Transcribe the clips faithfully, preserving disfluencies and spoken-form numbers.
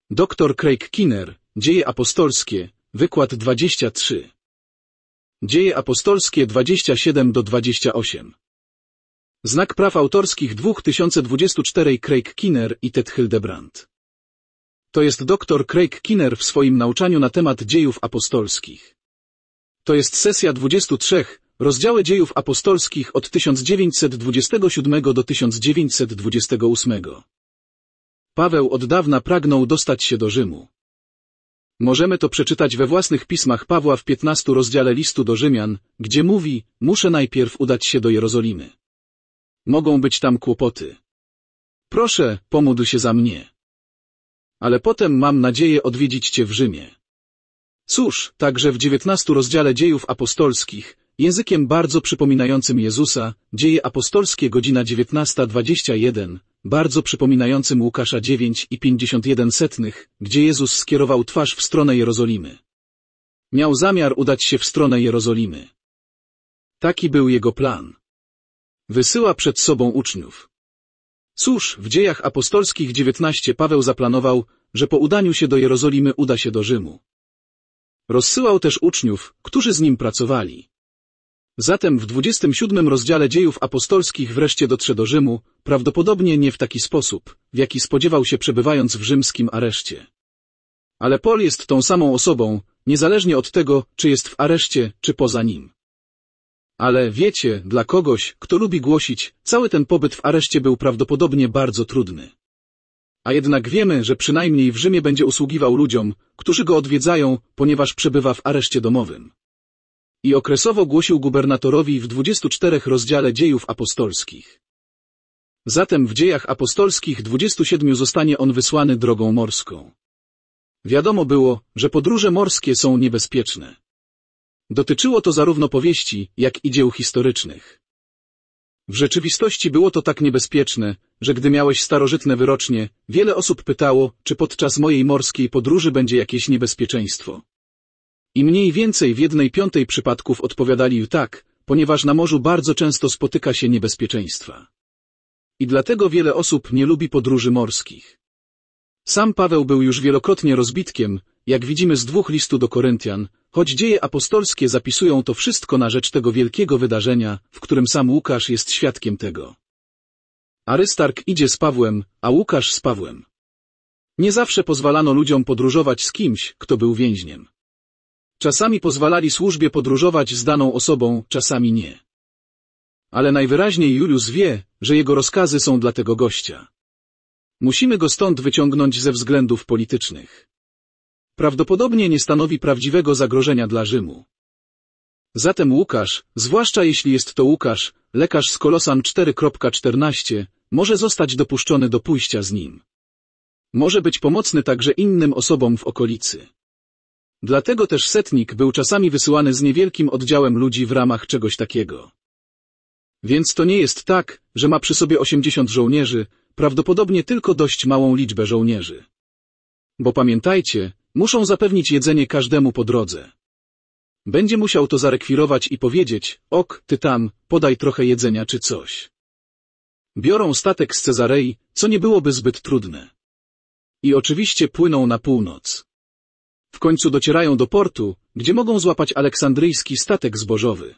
doktor Craig Keener, Dzieje apostolskie, wykład dwadzieścia trzy. Dzieje apostolskie dwadzieścia siedem do dwudziestu ośmiu. Znak praw autorskich dwa tysiące dwudziesty czwarty. Craig Keener i Ted Hildebrand. To jest doktor Craig Keener w swoim nauczaniu na temat dziejów apostolskich. To jest sesja dwudziestu trzech, rozdziały dziejów apostolskich od tysiąc dziewięćset dwudziestego siódmego do tysiąc dziewięćset dwudziestego ósmego. Paweł od dawna pragnął dostać się do Rzymu. Możemy to przeczytać we własnych pismach Pawła w piętnastym rozdziale listu do Rzymian, gdzie mówi: muszę najpierw udać się do Jerozolimy. Mogą być tam kłopoty. Proszę, pomódl się za mnie. Ale potem mam nadzieję odwiedzić Cię w Rzymie. Cóż, także w dziewiętnastym rozdziale dziejów apostolskich, językiem bardzo przypominającym Jezusa, Dzieje apostolskie godzina dziewiętnasta dwadzieścia jeden, bardzo przypominającym Łukasza dziewięć i pięćdziesiąt jeden setnych, gdzie Jezus skierował twarz w stronę Jerozolimy. Miał zamiar udać się w stronę Jerozolimy. Taki był jego plan. Wysyła przed sobą uczniów. Cóż, w dziejach apostolskich dziewiętnaście Paweł zaplanował, że po udaniu się do Jerozolimy uda się do Rzymu. Rozsyłał też uczniów, którzy z nim pracowali. Zatem w dwudziestym siódmym rozdziale dziejów apostolskich wreszcie dotrze do Rzymu, prawdopodobnie nie w taki sposób, w jaki spodziewał się przebywając w rzymskim areszcie. Ale Paul jest tą samą osobą, niezależnie od tego, czy jest w areszcie, czy poza nim. Ale wiecie, dla kogoś, kto lubi głosić, cały ten pobyt w areszcie był prawdopodobnie bardzo trudny. A jednak wiemy, że przynajmniej w Rzymie będzie usługiwał ludziom, którzy go odwiedzają, ponieważ przebywa w areszcie domowym. I okresowo głosił gubernatorowi w dwudziestym czwartym rozdziale dziejów apostolskich. Zatem w dziejach apostolskich dwudziestu siedmiu zostanie on wysłany drogą morską. Wiadomo było, że podróże morskie są niebezpieczne. Dotyczyło to zarówno powieści, jak i dzieł historycznych. W rzeczywistości było to tak niebezpieczne, że gdy miałeś starożytne wyrocznie, wiele osób pytało, czy podczas mojej morskiej podróży będzie jakieś niebezpieczeństwo. I mniej więcej w jednej piątej przypadków odpowiadali tak, ponieważ na morzu bardzo często spotyka się niebezpieczeństwa. I dlatego wiele osób nie lubi podróży morskich. Sam Paweł był już wielokrotnie rozbitkiem, jak widzimy z dwóch listów do Koryntian, choć dzieje apostolskie zapisują to wszystko na rzecz tego wielkiego wydarzenia, w którym sam Łukasz jest świadkiem tego. Arystark idzie z Pawłem, a Łukasz z Pawłem. Nie zawsze pozwalano ludziom podróżować z kimś, kto był więźniem. Czasami pozwalali służbie podróżować z daną osobą, czasami nie. Ale najwyraźniej Juliusz wie, że jego rozkazy są dla tego gościa. Musimy go stąd wyciągnąć ze względów politycznych. Prawdopodobnie nie stanowi prawdziwego zagrożenia dla Rzymu. Zatem Łukasz, zwłaszcza jeśli jest to Łukasz, lekarz z Kolosan cztery czternaście, może zostać dopuszczony do pójścia z nim. Może być pomocny także innym osobom w okolicy. Dlatego też setnik był czasami wysyłany z niewielkim oddziałem ludzi w ramach czegoś takiego. Więc to nie jest tak, że ma przy sobie osiemdziesiąt żołnierzy, prawdopodobnie tylko dość małą liczbę żołnierzy. Bo pamiętajcie, muszą zapewnić jedzenie każdemu po drodze. Będzie musiał to zarekwirować i powiedzieć: ok, ty tam, podaj trochę jedzenia czy coś. Biorą statek z Cezarei, co nie byłoby zbyt trudne. I oczywiście płyną na północ. W końcu docierają do portu, gdzie mogą złapać aleksandryjski statek zbożowy.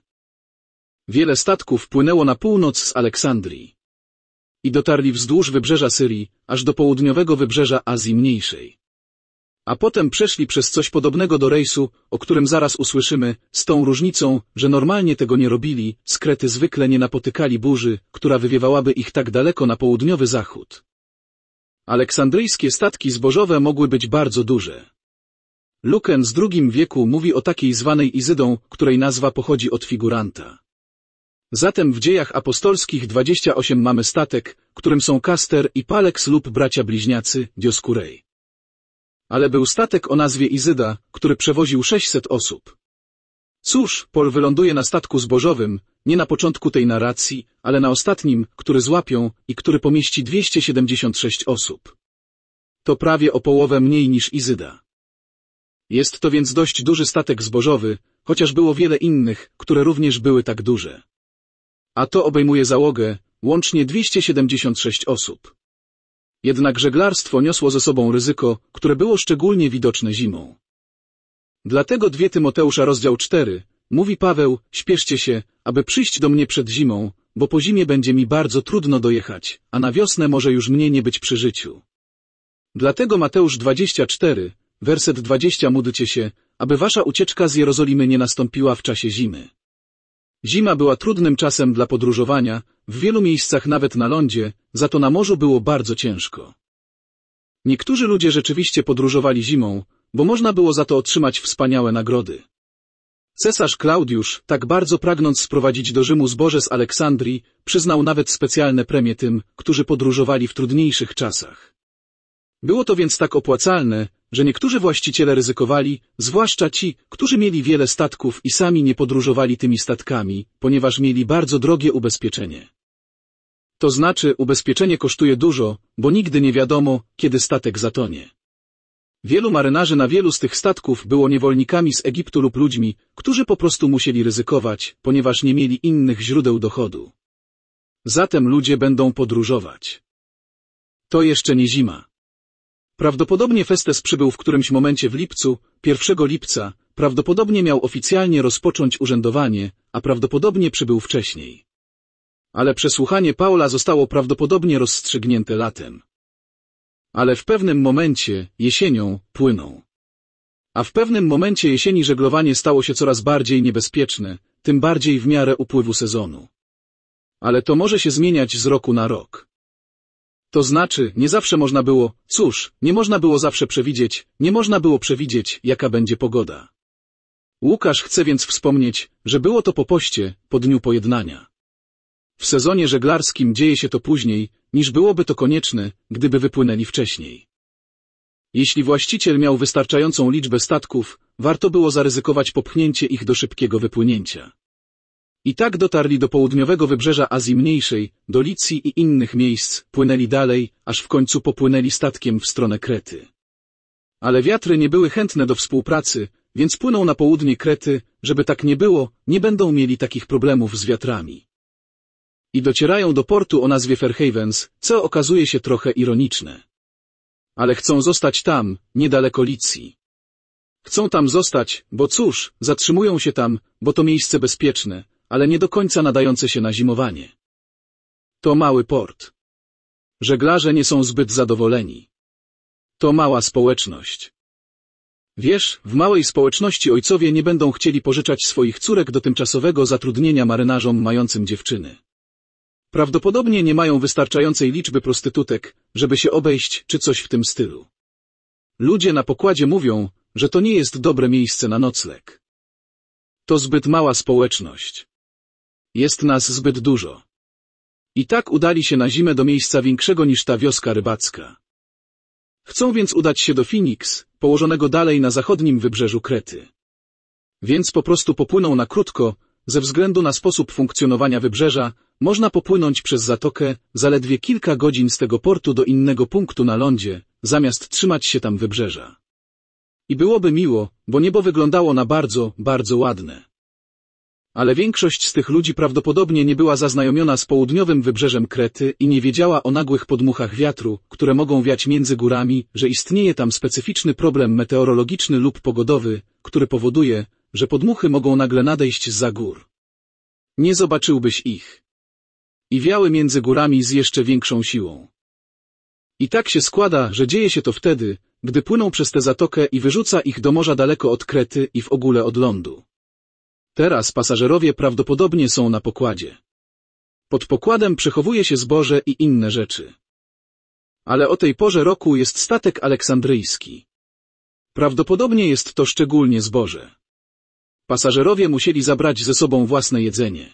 Wiele statków płynęło na północ z Aleksandrii. I dotarli wzdłuż wybrzeża Syrii, aż do południowego wybrzeża Azji Mniejszej. A potem przeszli przez coś podobnego do rejsu, o którym zaraz usłyszymy, z tą różnicą, że normalnie tego nie robili, z Krety zwykle nie napotykali burzy, która wywiewałaby ich tak daleko na południowy zachód. Aleksandryjskie statki zbożowe mogły być bardzo duże. Luken z drugim wieku mówi o takiej zwanej Izydą, której nazwa pochodzi od figuranta. Zatem w dziejach apostolskich dwadzieścia osiem mamy statek, którym są Kaster i Paleks lub bracia bliźniacy, Dioskurej. Ale był statek o nazwie Izyda, który przewoził sześćset osób. Cóż, Paul wyląduje na statku zbożowym, nie na początku tej narracji, ale na ostatnim, który złapią i który pomieści dwieście siedemdziesiąt sześć osób. To prawie o połowę mniej niż Izyda. Jest to więc dość duży statek zbożowy, chociaż było wiele innych, które również były tak duże. A to obejmuje załogę, łącznie dwieście siedemdziesiąt sześć osób. Jednak żeglarstwo niosło ze sobą ryzyko, które było szczególnie widoczne zimą. Dlatego drugi Tymoteusza rozdział czwarty, mówi Paweł, śpieszcie się, aby przyjść do mnie przed zimą, bo po zimie będzie mi bardzo trudno dojechać, a na wiosnę może już mnie nie być przy życiu. Dlatego Mateusz dwadzieścia cztery, werset dwudziesty módlcie się, aby wasza ucieczka z Jerozolimy nie nastąpiła w czasie zimy. Zima była trudnym czasem dla podróżowania, w wielu miejscach nawet na lądzie, za to na morzu było bardzo ciężko. Niektórzy ludzie rzeczywiście podróżowali zimą, bo można było za to otrzymać wspaniałe nagrody. Cesarz Klaudiusz, tak bardzo pragnąc sprowadzić do Rzymu zboże z Aleksandrii, przyznał nawet specjalne premie tym, którzy podróżowali w trudniejszych czasach. Było to więc tak opłacalne, że niektórzy właściciele ryzykowali, zwłaszcza ci, którzy mieli wiele statków i sami nie podróżowali tymi statkami, ponieważ mieli bardzo drogie ubezpieczenie. To znaczy, ubezpieczenie kosztuje dużo, bo nigdy nie wiadomo, kiedy statek zatonie. Wielu marynarzy na wielu z tych statków było niewolnikami z Egiptu lub ludźmi, którzy po prostu musieli ryzykować, ponieważ nie mieli innych źródeł dochodu. Zatem ludzie będą podróżować. To jeszcze nie zima. Prawdopodobnie Festes przybył w którymś momencie w lipcu, pierwszego lipca, prawdopodobnie miał oficjalnie rozpocząć urzędowanie, a prawdopodobnie przybył wcześniej. Ale przesłuchanie Paula zostało prawdopodobnie rozstrzygnięte latem. Ale w pewnym momencie, jesienią, płyną. A w pewnym momencie jesieni żeglowanie stało się coraz bardziej niebezpieczne, tym bardziej w miarę upływu sezonu. Ale to może się zmieniać z roku na rok. To znaczy, nie zawsze można było, cóż, nie można było zawsze przewidzieć, nie można było przewidzieć, jaka będzie pogoda. Łukasz chce więc wspomnieć, że było to po poście, po dniu pojednania. W sezonie żeglarskim dzieje się to później, niż byłoby to konieczne, gdyby wypłynęli wcześniej. Jeśli właściciel miał wystarczającą liczbę statków, warto było zaryzykować popchnięcie ich do szybkiego wypłynięcia. I tak dotarli do południowego wybrzeża Azji Mniejszej, do Licji i innych miejsc, płynęli dalej, aż w końcu popłynęli statkiem w stronę Krety. Ale wiatry nie były chętne do współpracy, więc płyną na południe Krety, żeby tak nie było, nie będą mieli takich problemów z wiatrami. I docierają do portu o nazwie Fairhavens, co okazuje się trochę ironiczne. Ale chcą zostać tam, niedaleko Licji. Chcą tam zostać, bo cóż, zatrzymują się tam, bo to miejsce bezpieczne, ale nie do końca nadające się na zimowanie. To mały port. Żeglarze nie są zbyt zadowoleni. To mała społeczność. Wiesz, w małej społeczności ojcowie nie będą chcieli pożyczać swoich córek do tymczasowego zatrudnienia marynarzom mającym dziewczyny. Prawdopodobnie nie mają wystarczającej liczby prostytutek, żeby się obejść czy coś w tym stylu. Ludzie na pokładzie mówią, że to nie jest dobre miejsce na nocleg. To zbyt mała społeczność. Jest nas zbyt dużo. I tak udali się na zimę do miejsca większego niż ta wioska rybacka. Chcą więc udać się do Phoenix, położonego dalej na zachodnim wybrzeżu Krety. Więc po prostu popłyną na krótko, ze względu na sposób funkcjonowania wybrzeża, można popłynąć przez zatokę zaledwie kilka godzin z tego portu do innego punktu na lądzie, zamiast trzymać się tam wybrzeża. I byłoby miło, bo niebo wyglądało na bardzo, bardzo ładne. Ale większość z tych ludzi prawdopodobnie nie była zaznajomiona z południowym wybrzeżem Krety i nie wiedziała o nagłych podmuchach wiatru, które mogą wiać między górami, że istnieje tam specyficzny problem meteorologiczny lub pogodowy, który powoduje, że podmuchy mogą nagle nadejść zza gór. Nie zobaczyłbyś ich. I wiały między górami z jeszcze większą siłą. I tak się składa, że dzieje się to wtedy, gdy płyną przez tę zatokę i wyrzuca ich do morza daleko od Krety i w ogóle od lądu. Teraz pasażerowie prawdopodobnie są na pokładzie. Pod pokładem przechowuje się zboże i inne rzeczy. Ale o tej porze roku jest statek aleksandryjski. Prawdopodobnie jest to szczególnie zboże. Pasażerowie musieli zabrać ze sobą własne jedzenie.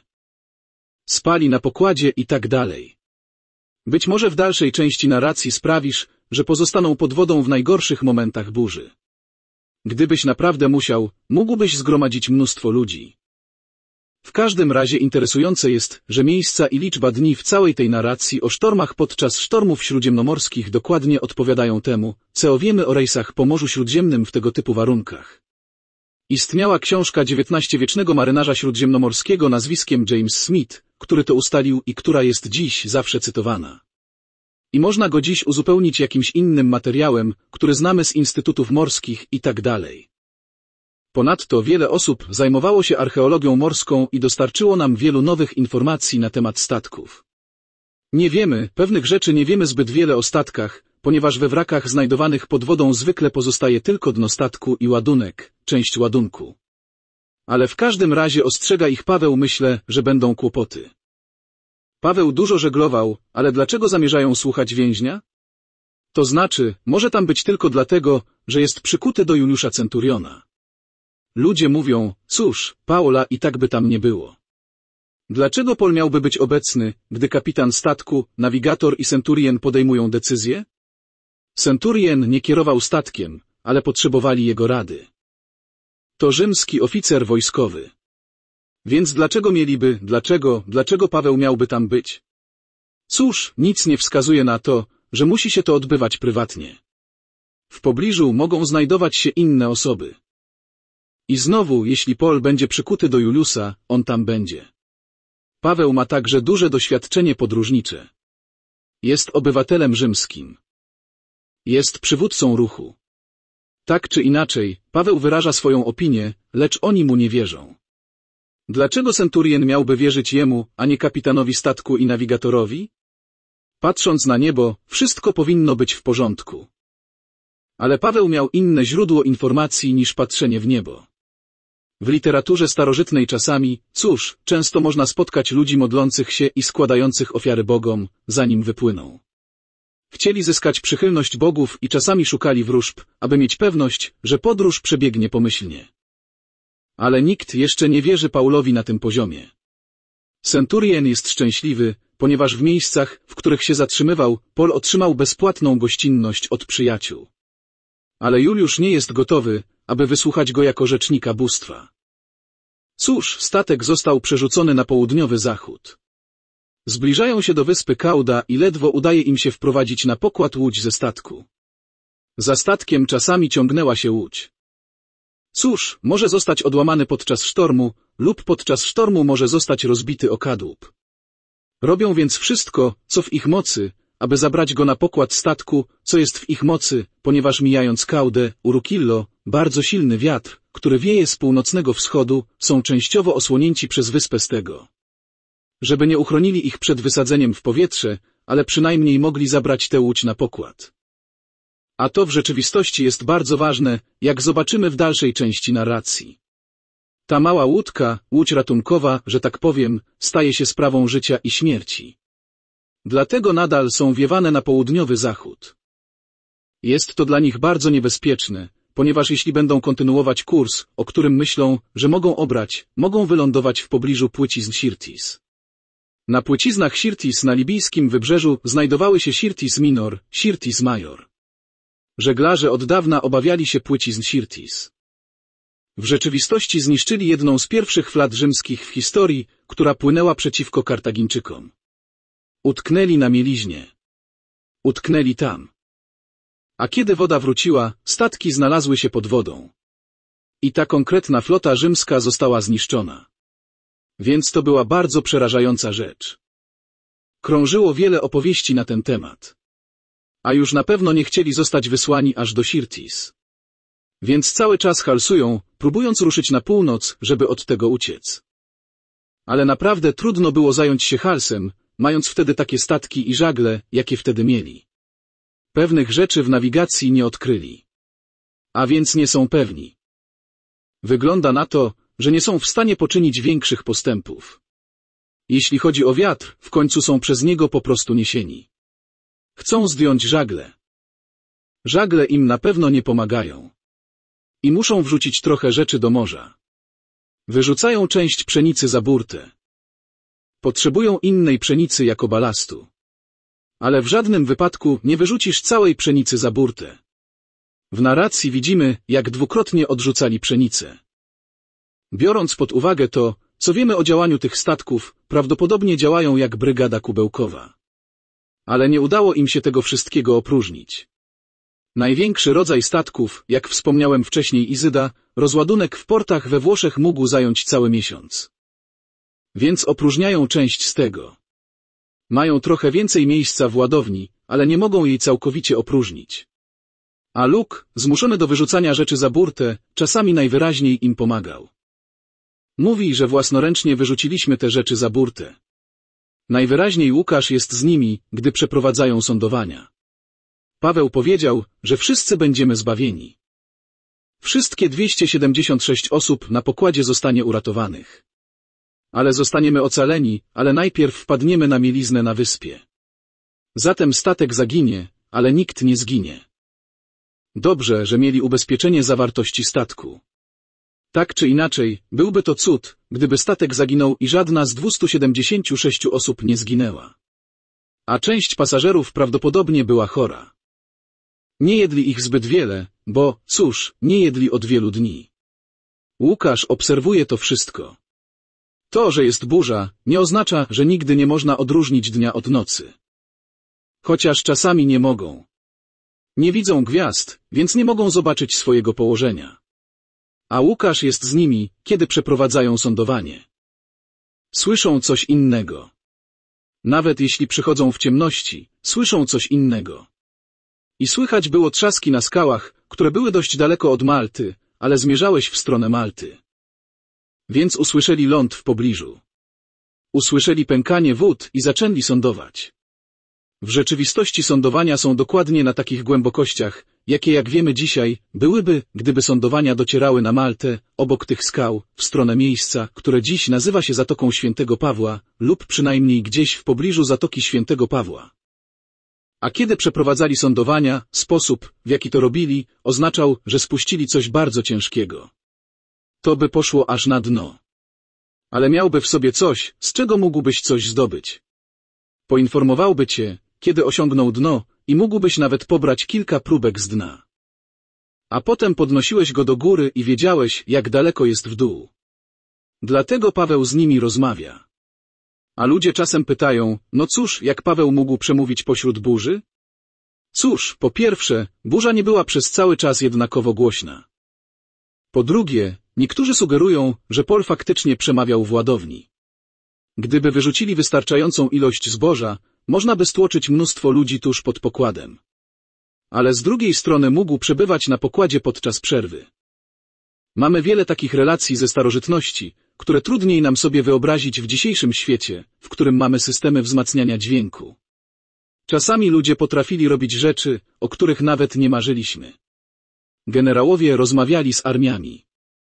Spali na pokładzie i tak dalej. Być może w dalszej części narracji sprawisz, że pozostaną pod wodą w najgorszych momentach burzy. Gdybyś naprawdę musiał, mógłbyś zgromadzić mnóstwo ludzi. W każdym razie interesujące jest, że miejsca i liczba dni w całej tej narracji o sztormach podczas sztormów śródziemnomorskich dokładnie odpowiadają temu, co wiemy o rejsach po Morzu Śródziemnym w tego typu warunkach. Istniała książka dziewiętnaściowiecznego marynarza śródziemnomorskiego nazwiskiem James Smith, który to ustalił i która jest dziś zawsze cytowana. I można go dziś uzupełnić jakimś innym materiałem, który znamy z instytutów morskich i tak dalej. Ponadto wiele osób zajmowało się archeologią morską i dostarczyło nam wielu nowych informacji na temat statków. Nie wiemy, pewnych rzeczy nie wiemy zbyt wiele o statkach, ponieważ we wrakach znajdowanych pod wodą zwykle pozostaje tylko dno statku i ładunek, część ładunku. Ale w każdym razie ostrzega ich Paweł, myślę, że będą kłopoty. Paweł dużo żeglował, ale dlaczego zamierzają słuchać więźnia? To znaczy, może tam być tylko dlatego, że jest przykuty do Juliusza Centuriona. Ludzie mówią, cóż, Paula i tak by tam nie było. Dlaczego Paul miałby być obecny, gdy kapitan statku, nawigator i centurien podejmują decyzję? Centurien nie kierował statkiem, ale potrzebowali jego rady. To rzymski oficer wojskowy. Więc dlaczego mieliby, dlaczego, dlaczego Paweł miałby tam być? Cóż, nic nie wskazuje na to, że musi się to odbywać prywatnie. W pobliżu mogą znajdować się inne osoby. I znowu, jeśli Paul będzie przykuty do Juliusa, on tam będzie. Paweł ma także duże doświadczenie podróżnicze. Jest obywatelem rzymskim. Jest przywódcą ruchu. Tak czy inaczej, Paweł wyraża swoją opinię, lecz oni mu nie wierzą. Dlaczego centurien miałby wierzyć jemu, a nie kapitanowi statku i nawigatorowi? Patrząc na niebo, wszystko powinno być w porządku. Ale Paweł miał inne źródło informacji niż patrzenie w niebo. W literaturze starożytnej czasami, cóż, często można spotkać ludzi modlących się i składających ofiary bogom, zanim wypłyną. Chcieli zyskać przychylność bogów i czasami szukali wróżb, aby mieć pewność, że podróż przebiegnie pomyślnie. Ale nikt jeszcze nie wierzy Paulowi na tym poziomie. Centurien jest szczęśliwy, ponieważ w miejscach, w których się zatrzymywał, Paul otrzymał bezpłatną gościnność od przyjaciół. Ale Juliusz nie jest gotowy, aby wysłuchać go jako rzecznika bóstwa. Cóż, statek został przerzucony na południowy zachód. Zbliżają się do wyspy Kauda i ledwo udaje im się wprowadzić na pokład łódź ze statku. Za statkiem czasami ciągnęła się łódź. Cóż, może zostać odłamany podczas sztormu, lub podczas sztormu może zostać rozbity o kadłub. Robią więc wszystko, co w ich mocy, aby zabrać go na pokład statku, co jest w ich mocy, ponieważ mijając Kaudę, Urukillo, bardzo silny wiatr, który wieje z północnego wschodu, są częściowo osłonięci przez wyspę Stego. Żeby nie uchronili ich przed wysadzeniem w powietrze, ale przynajmniej mogli zabrać tę łódź na pokład. A to w rzeczywistości jest bardzo ważne, jak zobaczymy w dalszej części narracji. Ta mała łódka, łódź ratunkowa, że tak powiem, staje się sprawą życia i śmierci. Dlatego nadal są wiewane na południowy zachód. Jest to dla nich bardzo niebezpieczne, ponieważ jeśli będą kontynuować kurs, o którym myślą, że mogą obrać, mogą wylądować w pobliżu płycizn Sirtis. Na płyciznach Sirtis na libijskim wybrzeżu znajdowały się Sirtis Minor, Sirtis Major. Żeglarze od dawna obawiali się płycizn Sirtis. W rzeczywistości zniszczyli jedną z pierwszych flat rzymskich w historii, która płynęła przeciwko Kartagińczykom. Utknęli na mieliźnie. Utknęli tam. A kiedy woda wróciła, statki znalazły się pod wodą. I ta konkretna flota rzymska została zniszczona. Więc to była bardzo przerażająca rzecz. Krążyło wiele opowieści na ten temat. A już na pewno nie chcieli zostać wysłani aż do Sirtis. Więc cały czas halsują, próbując ruszyć na północ, żeby od tego uciec. Ale naprawdę trudno było zająć się halsem, mając wtedy takie statki i żagle, jakie wtedy mieli. Pewnych rzeczy w nawigacji nie odkryli. A więc nie są pewni. Wygląda na to, że nie są w stanie poczynić większych postępów. Jeśli chodzi o wiatr, w końcu są przez niego po prostu niesieni. Chcą zdjąć żagle. Żagle im na pewno nie pomagają. I muszą wrzucić trochę rzeczy do morza. Wyrzucają część pszenicy za burtę. Potrzebują innej pszenicy jako balastu. Ale w żadnym wypadku nie wyrzucisz całej pszenicy za burtę. W narracji widzimy, jak dwukrotnie odrzucali pszenicę. Biorąc pod uwagę to, co wiemy o działaniu tych statków, prawdopodobnie działają jak brygada kubełkowa. Ale nie udało im się tego wszystkiego opróżnić. Największy rodzaj statków, jak wspomniałem wcześniej Izyda, rozładunek w portach we Włoszech mógł zająć cały miesiąc. Więc opróżniają część z tego. Mają trochę więcej miejsca w ładowni, ale nie mogą jej całkowicie opróżnić. A Luke, zmuszony do wyrzucania rzeczy za burtę, czasami najwyraźniej im pomagał. Mówi, że własnoręcznie wyrzuciliśmy te rzeczy za burtę. Najwyraźniej Łukasz jest z nimi, gdy przeprowadzają sądowania. Paweł powiedział, że wszyscy będziemy zbawieni. Wszystkie dwieście siedemdziesiąt sześć osób na pokładzie zostanie uratowanych. Ale zostaniemy ocaleni, ale najpierw wpadniemy na mieliznę na wyspie. Zatem statek zaginie, ale nikt nie zginie. Dobrze, że mieli ubezpieczenie zawartości statku. Tak czy inaczej, byłby to cud, gdyby statek zaginął i żadna z dwustu siedemdziesięciu sześciu osób nie zginęła. A część pasażerów prawdopodobnie była chora. Nie jedli ich zbyt wiele, bo, cóż, nie jedli od wielu dni. Łukasz obserwuje to wszystko. To, że jest burza, nie oznacza, że nigdy nie można odróżnić dnia od nocy. Chociaż czasami nie mogą. Nie widzą gwiazd, więc nie mogą zobaczyć swojego położenia. A Łukasz jest z nimi, kiedy przeprowadzają sądowanie. Słyszą coś innego. Nawet jeśli przychodzą w ciemności, słyszą coś innego. I słychać było trzaski na skałach, które były dość daleko od Malty, ale zmierzałeś w stronę Malty. Więc usłyszeli ląd w pobliżu. Usłyszeli pękanie wód i zaczęli sądować. W rzeczywistości sądowania są dokładnie na takich głębokościach, jakie jak wiemy dzisiaj, byłyby, gdyby sądowania docierały na Maltę, obok tych skał, w stronę miejsca, które dziś nazywa się Zatoką Świętego Pawła, lub przynajmniej gdzieś w pobliżu Zatoki Świętego Pawła. A kiedy przeprowadzali sądowania, sposób, w jaki to robili, oznaczał, że spuścili coś bardzo ciężkiego. To by poszło aż na dno. Ale miałby w sobie coś, z czego mógłbyś coś zdobyć. Poinformowałby cię, kiedy osiągnął dno, i mógłbyś nawet pobrać kilka próbek z dna. A potem podnosiłeś go do góry i wiedziałeś, jak daleko jest w dół. Dlatego Paweł z nimi rozmawia. A ludzie czasem pytają, no cóż, jak Paweł mógł przemówić pośród burzy? Cóż, po pierwsze, burza nie była przez cały czas jednakowo głośna. Po drugie, niektórzy sugerują, że Paul faktycznie przemawiał w ładowni. Gdyby wyrzucili wystarczającą ilość zboża, można by stłoczyć mnóstwo ludzi tuż pod pokładem. Ale z drugiej strony mógł przebywać na pokładzie podczas przerwy. Mamy wiele takich relacji ze starożytności, które trudniej nam sobie wyobrazić w dzisiejszym świecie, w którym mamy systemy wzmacniania dźwięku. Czasami ludzie potrafili robić rzeczy, o których nawet nie marzyliśmy. Generałowie rozmawiali z armiami.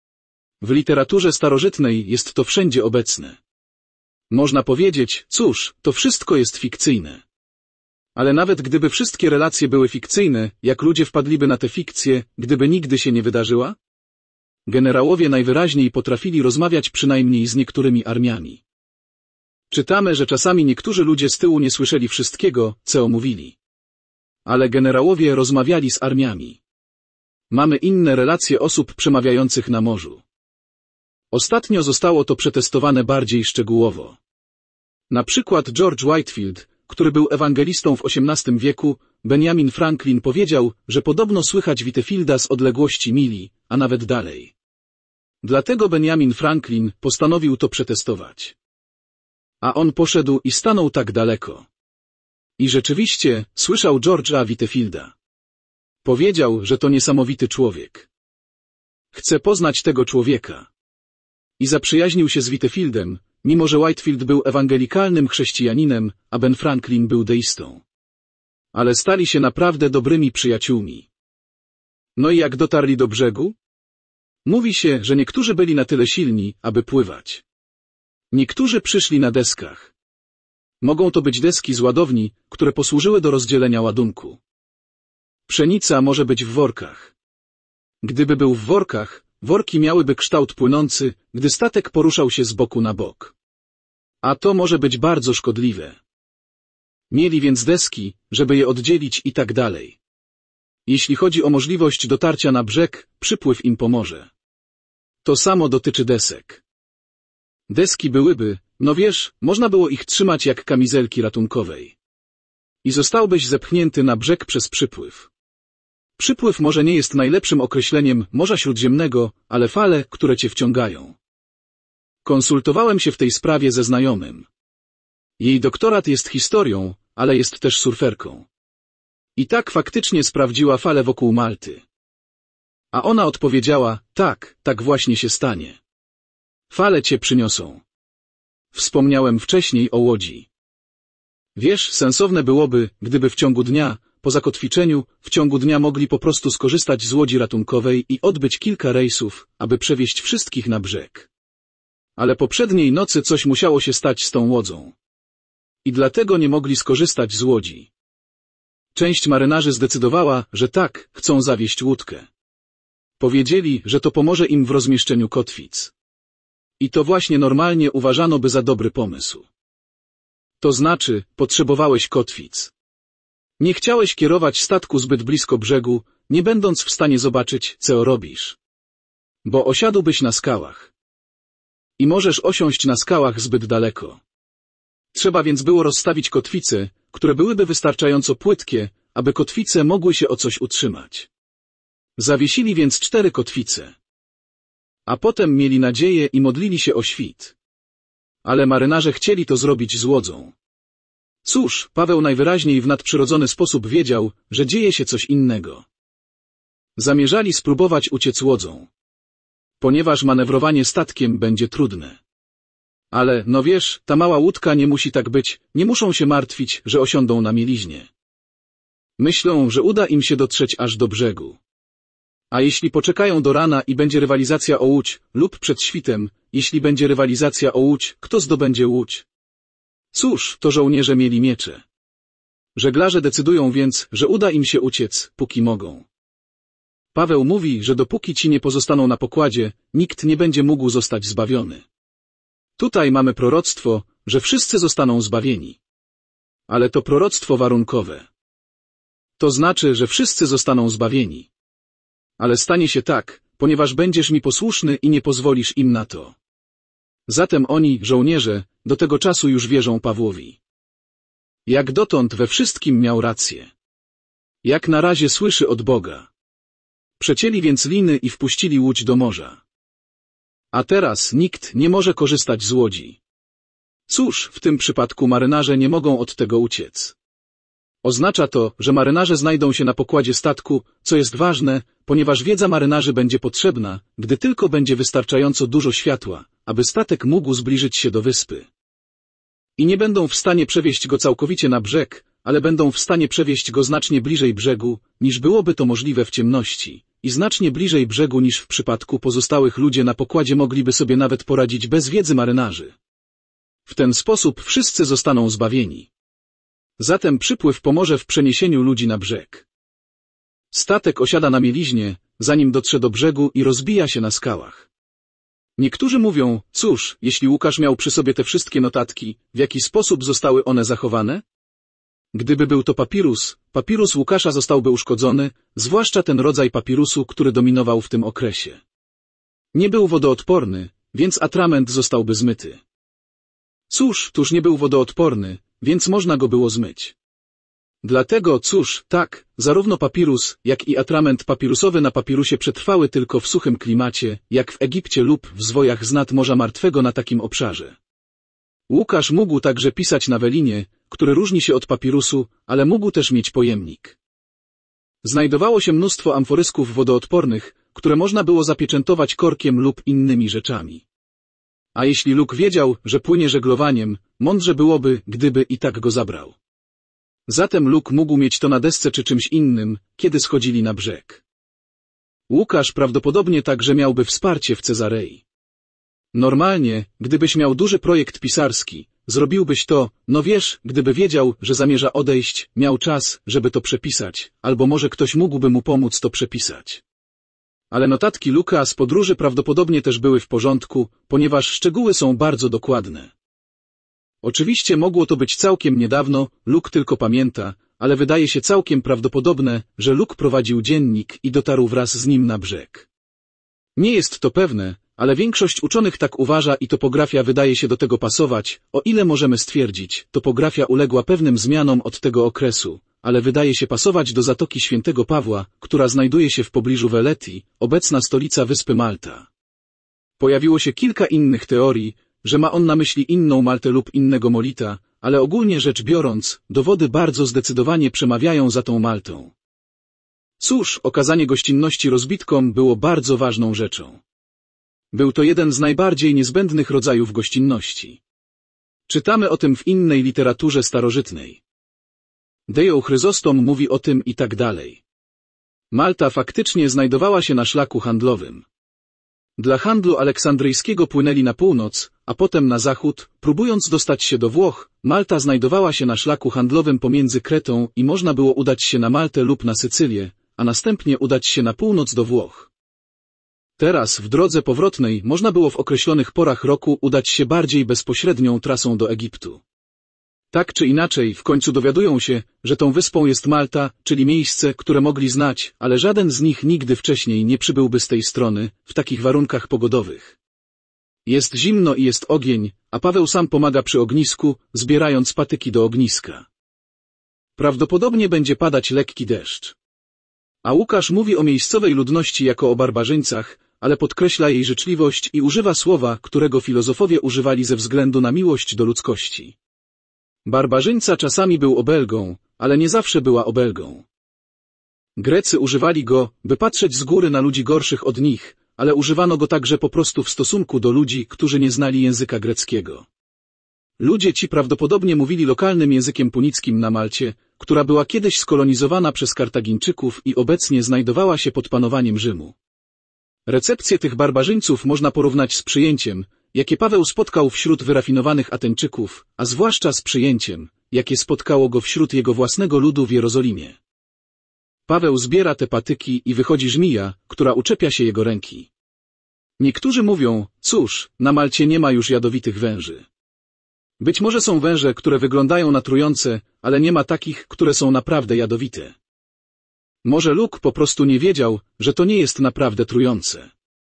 W literaturze starożytnej jest to wszędzie obecne. Można powiedzieć, cóż, to wszystko jest fikcyjne. Ale nawet gdyby wszystkie relacje były fikcyjne, jak ludzie wpadliby na tę fikcję, gdyby nigdy się nie wydarzyła? Generałowie najwyraźniej potrafili rozmawiać przynajmniej z niektórymi armiami. Czytamy, że czasami niektórzy ludzie z tyłu nie słyszeli wszystkiego, co mówili. Ale generałowie rozmawiali z armiami. Mamy inne relacje osób przemawiających na morzu. Ostatnio zostało to przetestowane bardziej szczegółowo. Na przykład George Whitefield, który był ewangelistą w osiemnastym wieku, Benjamin Franklin powiedział, że podobno słychać Whitefielda z odległości mili, a nawet dalej. Dlatego Benjamin Franklin postanowił to przetestować. A on poszedł i stanął tak daleko. I rzeczywiście słyszał George'a Whitefielda. Powiedział, że to niesamowity człowiek. Chce poznać tego człowieka. I zaprzyjaźnił się z Whitefieldem, mimo że Whitefield był ewangelikalnym chrześcijaninem, a Ben Franklin był deistą. Ale stali się naprawdę dobrymi przyjaciółmi. No i jak dotarli do brzegu? Mówi się, że niektórzy byli na tyle silni, aby pływać. Niektórzy przyszli na deskach. Mogą to być deski z ładowni, które posłużyły do rozdzielenia ładunku. Pszenica może być w workach. Gdyby był w workach, worki miałyby kształt płynący, gdy statek poruszał się z boku na bok. A to może być bardzo szkodliwe. Mieli więc deski, żeby je oddzielić i tak dalej. Jeśli chodzi o możliwość dotarcia na brzeg, przypływ im pomoże. To samo dotyczy desek. Deski byłyby, no wiesz, można było ich trzymać jak kamizelki ratunkowej. I zostałbyś zepchnięty na brzeg przez przypływ. Przypływ może nie jest najlepszym określeniem Morza Śródziemnego, ale fale, które cię wciągają. Konsultowałem się w tej sprawie ze znajomym. Jej doktorat jest historią, ale jest też surferką. I tak faktycznie sprawdziła falę wokół Malty. A ona odpowiedziała, tak, tak właśnie się stanie. Fale cię przyniosą. Wspomniałem wcześniej o łodzi. Wiesz, sensowne byłoby, gdyby w ciągu dnia, po zakotwiczeniu, w ciągu dnia mogli po prostu skorzystać z łodzi ratunkowej i odbyć kilka rejsów, aby przewieźć wszystkich na brzeg. Ale poprzedniej nocy coś musiało się stać z tą łodzią. I dlatego nie mogli skorzystać z łodzi. Część marynarzy zdecydowała, że tak, chcą zawieźć łódkę. Powiedzieli, że to pomoże im w rozmieszczeniu kotwic. I to właśnie normalnie uważano by za dobry pomysł. To znaczy, potrzebowałeś kotwic. Nie chciałeś kierować statku zbyt blisko brzegu, nie będąc w stanie zobaczyć, co robisz. Bo osiadłbyś na skałach. I możesz osiąść na skałach zbyt daleko. Trzeba więc było rozstawić kotwice, które byłyby wystarczająco płytkie, aby kotwice mogły się o coś utrzymać. Zawiesili więc cztery kotwice. A potem mieli nadzieję i modlili się o świt. Ale marynarze chcieli to zrobić z łodzią. Cóż, Paweł najwyraźniej w nadprzyrodzony sposób wiedział, że dzieje się coś innego. Zamierzali spróbować uciec łodzią. Ponieważ manewrowanie statkiem będzie trudne. Ale, no wiesz, ta mała łódka nie musi tak być, nie muszą się martwić, że osiądą na mieliźnie. Myślą, że uda im się dotrzeć aż do brzegu. A jeśli poczekają do rana i będzie rywalizacja o łódź, lub przed świtem, jeśli będzie rywalizacja o łódź, kto zdobędzie łódź? Cóż, to żołnierze mieli miecze. Żeglarze decydują więc, że uda im się uciec, póki mogą. Paweł mówi, że dopóki ci nie pozostaną na pokładzie, nikt nie będzie mógł zostać zbawiony. Tutaj mamy proroctwo, że wszyscy zostaną zbawieni. Ale to proroctwo warunkowe. To znaczy, że wszyscy zostaną zbawieni. Ale stanie się tak, ponieważ będziesz mi posłuszny i nie pozwolisz im na to. Zatem oni, żołnierze, do tego czasu już wierzą Pawłowi. Jak dotąd we wszystkim miał rację. Jak na razie słyszy od Boga. Przecięli więc liny i wpuścili łódź do morza. A teraz nikt nie może korzystać z łodzi. Cóż, w tym przypadku marynarze nie mogą od tego uciec. Oznacza to, że marynarze znajdą się na pokładzie statku, co jest ważne, ponieważ wiedza marynarzy będzie potrzebna, gdy tylko będzie wystarczająco dużo światła, aby statek mógł zbliżyć się do wyspy. I nie będą w stanie przewieźć go całkowicie na brzeg, ale będą w stanie przewieźć go znacznie bliżej brzegu, niż byłoby to możliwe w ciemności, i znacznie bliżej brzegu niż w przypadku pozostałych ludzie na pokładzie mogliby sobie nawet poradzić bez wiedzy marynarzy. W ten sposób wszyscy zostaną zbawieni. Zatem przypływ pomoże w przeniesieniu ludzi na brzeg. Statek osiada na mieliźnie, zanim dotrze do brzegu i rozbija się na skałach. Niektórzy mówią, cóż, jeśli Łukasz miał przy sobie te wszystkie notatki, w jaki sposób zostały one zachowane? Gdyby był to papirus, papirus Łukasza zostałby uszkodzony, zwłaszcza ten rodzaj papirusu, który dominował w tym okresie. Nie był wodoodporny, więc atrament zostałby zmyty. Cóż, tuż nie był wodoodporny, więc można go było zmyć. Dlatego, cóż, tak, zarówno papirus, jak i atrament papirusowy na papirusie przetrwały tylko w suchym klimacie, jak w Egipcie lub w zwojach z nad Morza Martwego na takim obszarze. Łukasz mógł także pisać na welinie, który różni się od papirusu, ale mógł też mieć pojemnik. Znajdowało się mnóstwo amforysków wodoodpornych, które można było zapieczętować korkiem lub innymi rzeczami. A jeśli Luk wiedział, że płynie żeglowaniem, mądrze byłoby, gdyby i tak go zabrał. Zatem Luk mógł mieć to na desce czy czymś innym, kiedy schodzili na brzeg. Łukasz prawdopodobnie także miałby wsparcie w Cezarei. Normalnie, gdybyś miał duży projekt pisarski, zrobiłbyś to, no wiesz, gdyby wiedział, że zamierza odejść, miał czas, żeby to przepisać, albo może ktoś mógłby mu pomóc to przepisać. Ale notatki Luka z podróży prawdopodobnie też były w porządku, ponieważ szczegóły są bardzo dokładne. Oczywiście mogło to być całkiem niedawno, Luk tylko pamięta, ale wydaje się całkiem prawdopodobne, że Luk prowadził dziennik i dotarł wraz z nim na brzeg. Nie jest to pewne, ale większość uczonych tak uważa i topografia wydaje się do tego pasować, o ile możemy stwierdzić, topografia uległa pewnym zmianom od tego okresu, ale wydaje się pasować do Zatoki Świętego Pawła, która znajduje się w pobliżu Veletii, obecna stolica wyspy Malta. Pojawiło się kilka innych teorii, że ma on na myśli inną Maltę lub innego Molita, ale ogólnie rzecz biorąc, dowody bardzo zdecydowanie przemawiają za tą Maltą. Cóż, okazanie gościnności rozbitkom było bardzo ważną rzeczą. Był to jeden z najbardziej niezbędnych rodzajów gościnności. Czytamy o tym w innej literaturze starożytnej. Deją Chryzostom mówi o tym i tak dalej. Malta faktycznie znajdowała się na szlaku handlowym. Dla handlu aleksandryjskiego płynęli na północ, a potem na zachód, próbując dostać się do Włoch. Malta znajdowała się na szlaku handlowym pomiędzy Kretą i można było udać się na Maltę lub na Sycylię, a następnie udać się na północ do Włoch. Teraz w drodze powrotnej można było w określonych porach roku udać się bardziej bezpośrednią trasą do Egiptu. Tak czy inaczej, w końcu dowiadują się, że tą wyspą jest Malta, czyli miejsce, które mogli znać, ale żaden z nich nigdy wcześniej nie przybyłby z tej strony, w takich warunkach pogodowych. Jest zimno i jest ogień, a Paweł sam pomaga przy ognisku, zbierając patyki do ogniska. Prawdopodobnie będzie padać lekki deszcz. A Łukasz mówi o miejscowej ludności jako o barbarzyńcach, ale podkreśla jej życzliwość i używa słowa, którego filozofowie używali ze względu na miłość do ludzkości. Barbarzyńca czasami był obelgą, ale nie zawsze była obelgą. Grecy używali go, by patrzeć z góry na ludzi gorszych od nich, ale używano go także po prostu w stosunku do ludzi, którzy nie znali języka greckiego. Ludzie ci prawdopodobnie mówili lokalnym językiem punickim na Malcie, która była kiedyś skolonizowana przez Kartagińczyków i obecnie znajdowała się pod panowaniem Rzymu. Recepcję tych barbarzyńców można porównać z przyjęciem, jakie Paweł spotkał wśród wyrafinowanych Ateńczyków, a zwłaszcza z przyjęciem, jakie spotkało go wśród jego własnego ludu w Jerozolimie. Paweł zbiera te patyki i wychodzi żmija, która uczepia się jego ręki. Niektórzy mówią, cóż, na Malcie nie ma już jadowitych węży. Być może są węże, które wyglądają na trujące, ale nie ma takich, które są naprawdę jadowite. Może Luke po prostu nie wiedział, że to nie jest naprawdę trujące.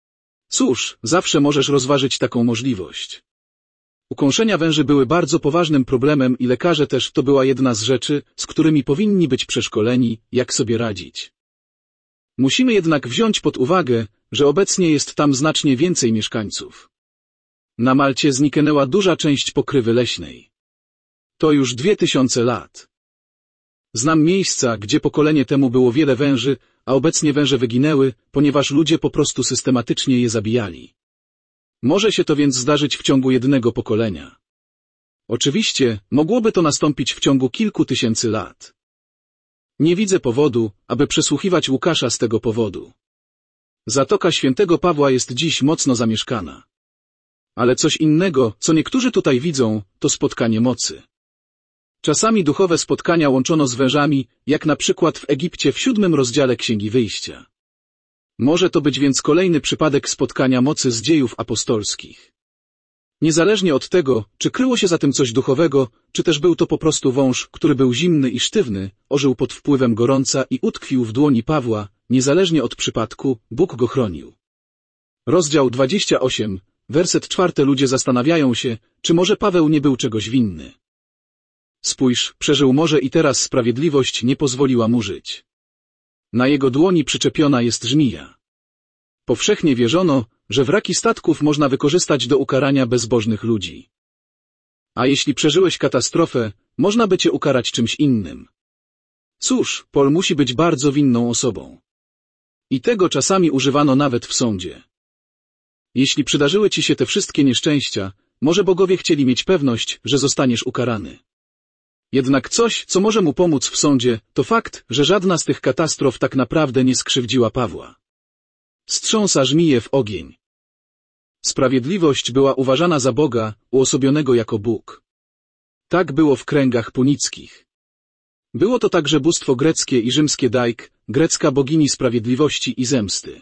Cóż, zawsze możesz rozważyć taką możliwość. Ukąszenia węży były bardzo poważnym problemem i lekarze też to była jedna z rzeczy, z którymi powinni być przeszkoleni, jak sobie radzić. Musimy jednak wziąć pod uwagę, że obecnie jest tam znacznie więcej mieszkańców. Na Malcie zniknęła duża część pokrywy leśnej. To już dwie tysiące lat. Znam miejsca, gdzie pokolenie temu było wiele węży, a obecnie węże wyginęły, ponieważ ludzie po prostu systematycznie je zabijali. Może się to więc zdarzyć w ciągu jednego pokolenia. Oczywiście, mogłoby to nastąpić w ciągu kilku tysięcy lat. Nie widzę powodu, aby przesłuchiwać Łukasza z tego powodu. Zatoka Świętego Pawła jest dziś mocno zamieszkana. Ale coś innego, co niektórzy tutaj widzą, to spotkanie mocy. Czasami duchowe spotkania łączono z wężami, jak na przykład w Egipcie w siódmym rozdziale Księgi Wyjścia. Może to być więc kolejny przypadek spotkania mocy z dziejów apostolskich. Niezależnie od tego, czy kryło się za tym coś duchowego, czy też był to po prostu wąż, który był zimny i sztywny, ożył pod wpływem gorąca i utkwił w dłoni Pawła, niezależnie od przypadku, Bóg go chronił. Rozdział dwudziesty ósmy, werset czwarty. Ludzie zastanawiają się, czy może Paweł nie był czegoś winny. Spójrz, przeżył morze i teraz sprawiedliwość nie pozwoliła mu żyć. Na jego dłoni przyczepiona jest żmija. Powszechnie wierzono, że wraki statków można wykorzystać do ukarania bezbożnych ludzi. A jeśli przeżyłeś katastrofę, można by cię ukarać czymś innym. Cóż, Paul musi być bardzo winną osobą. I tego czasami używano nawet w sądzie. Jeśli przydarzyły ci się te wszystkie nieszczęścia, może bogowie chcieli mieć pewność, że zostaniesz ukarany. Jednak coś, co może mu pomóc w sądzie, to fakt, że żadna z tych katastrof tak naprawdę nie skrzywdziła Pawła. Strząsa żmiję w ogień. Sprawiedliwość była uważana za Boga, uosobionego jako Bóg. Tak było w kręgach punickich. Było to także bóstwo greckie i rzymskie Dajk, grecka bogini sprawiedliwości i zemsty.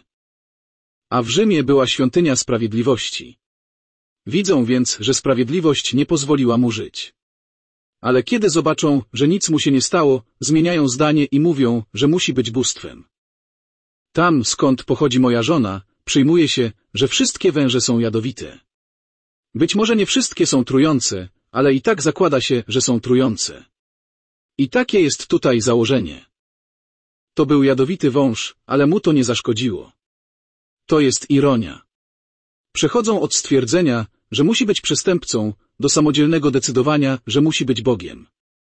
A w Rzymie była świątynia sprawiedliwości. Widzą więc, że sprawiedliwość nie pozwoliła mu żyć. Ale kiedy zobaczą, że nic mu się nie stało, zmieniają zdanie i mówią, że musi być bóstwem. Tam, skąd pochodzi moja żona, przyjmuje się, że wszystkie węże są jadowite. Być może nie wszystkie są trujące, ale i tak zakłada się, że są trujące. I takie jest tutaj założenie. To był jadowity wąż, ale mu to nie zaszkodziło. To jest ironia. Przechodzą od stwierdzenia, że musi być przestępcą, do samodzielnego decydowania, że musi być Bogiem.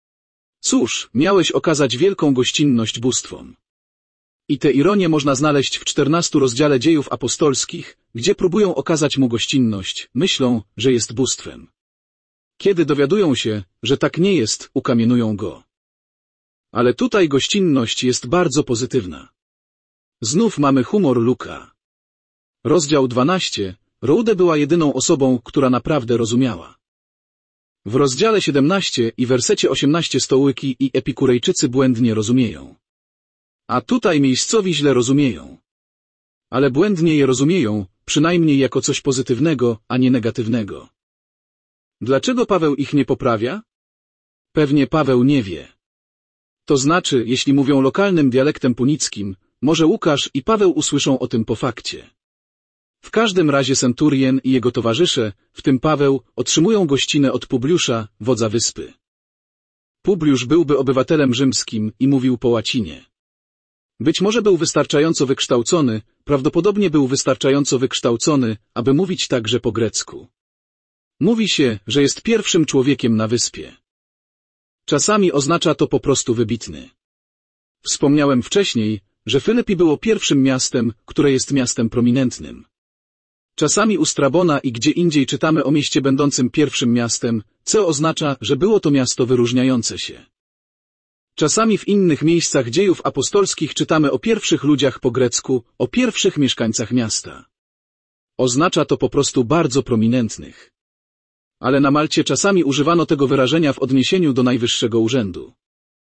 Cóż, miałeś okazać wielką gościnność bóstwom. I tę ironię można znaleźć w czternastym rozdziale Dziejów Apostolskich, gdzie próbują okazać mu gościnność, myślą, że jest bóstwem. Kiedy dowiadują się, że tak nie jest, ukamienują go. Ale tutaj gościnność jest bardzo pozytywna. Znów mamy humor Luka. Rozdział dwunasty. Reude była jedyną osobą, która naprawdę rozumiała. W rozdziale siedemnastym i wersecie osiemnastym stołyki i epikurejczycy błędnie rozumieją. A tutaj miejscowi źle rozumieją. Ale błędnie je rozumieją, przynajmniej jako coś pozytywnego, a nie negatywnego. Dlaczego Paweł ich nie poprawia? Pewnie Paweł nie wie. To znaczy, jeśli mówią lokalnym dialektem punickim, może Łukasz i Paweł usłyszą o tym po fakcie. W każdym razie Centurien i jego towarzysze, w tym Paweł, otrzymują gościnę od Publiusza, wodza wyspy. Publiusz byłby obywatelem rzymskim i mówił po łacinie. Być może był wystarczająco wykształcony, prawdopodobnie był wystarczająco wykształcony, aby mówić także po grecku. Mówi się, że jest pierwszym człowiekiem na wyspie. Czasami oznacza to po prostu wybitny. Wspomniałem wcześniej, że Filipi było pierwszym miastem, które jest miastem prominentnym. Czasami u Strabona i gdzie indziej czytamy o mieście będącym pierwszym miastem, co oznacza, że było to miasto wyróżniające się. Czasami w innych miejscach Dziejów Apostolskich czytamy o pierwszych ludziach po grecku, o pierwszych mieszkańcach miasta. Oznacza to po prostu bardzo prominentnych. Ale na Malcie czasami używano tego wyrażenia w odniesieniu do najwyższego urzędu.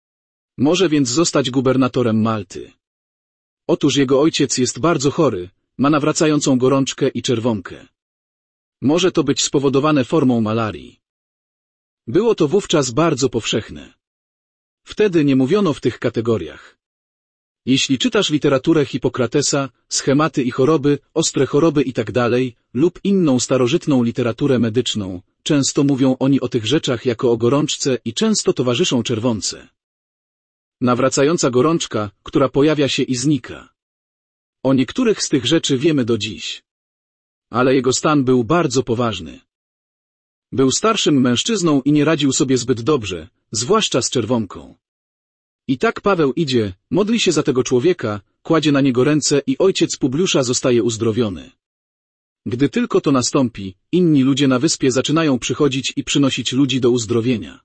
Może więc zostać gubernatorem Malty. Otóż jego ojciec jest bardzo chory, ma nawracającą gorączkę i czerwonkę. Może to być spowodowane formą malarii. Było to wówczas bardzo powszechne. Wtedy nie mówiono w tych kategoriach. Jeśli czytasz literaturę Hipokratesa, schematy i choroby, ostre choroby itd., lub inną starożytną literaturę medyczną, często mówią oni o tych rzeczach jako o gorączce i często towarzyszą czerwonce. Nawracająca gorączka, która pojawia się i znika. O niektórych z tych rzeczy wiemy do dziś. Ale jego stan był bardzo poważny. Był starszym mężczyzną i nie radził sobie zbyt dobrze, zwłaszcza z czerwonką. I tak Paweł idzie, modli się za tego człowieka, kładzie na niego ręce i ojciec Publiusza zostaje uzdrowiony. Gdy tylko to nastąpi, inni ludzie na wyspie zaczynają przychodzić i przynosić ludzi do uzdrowienia.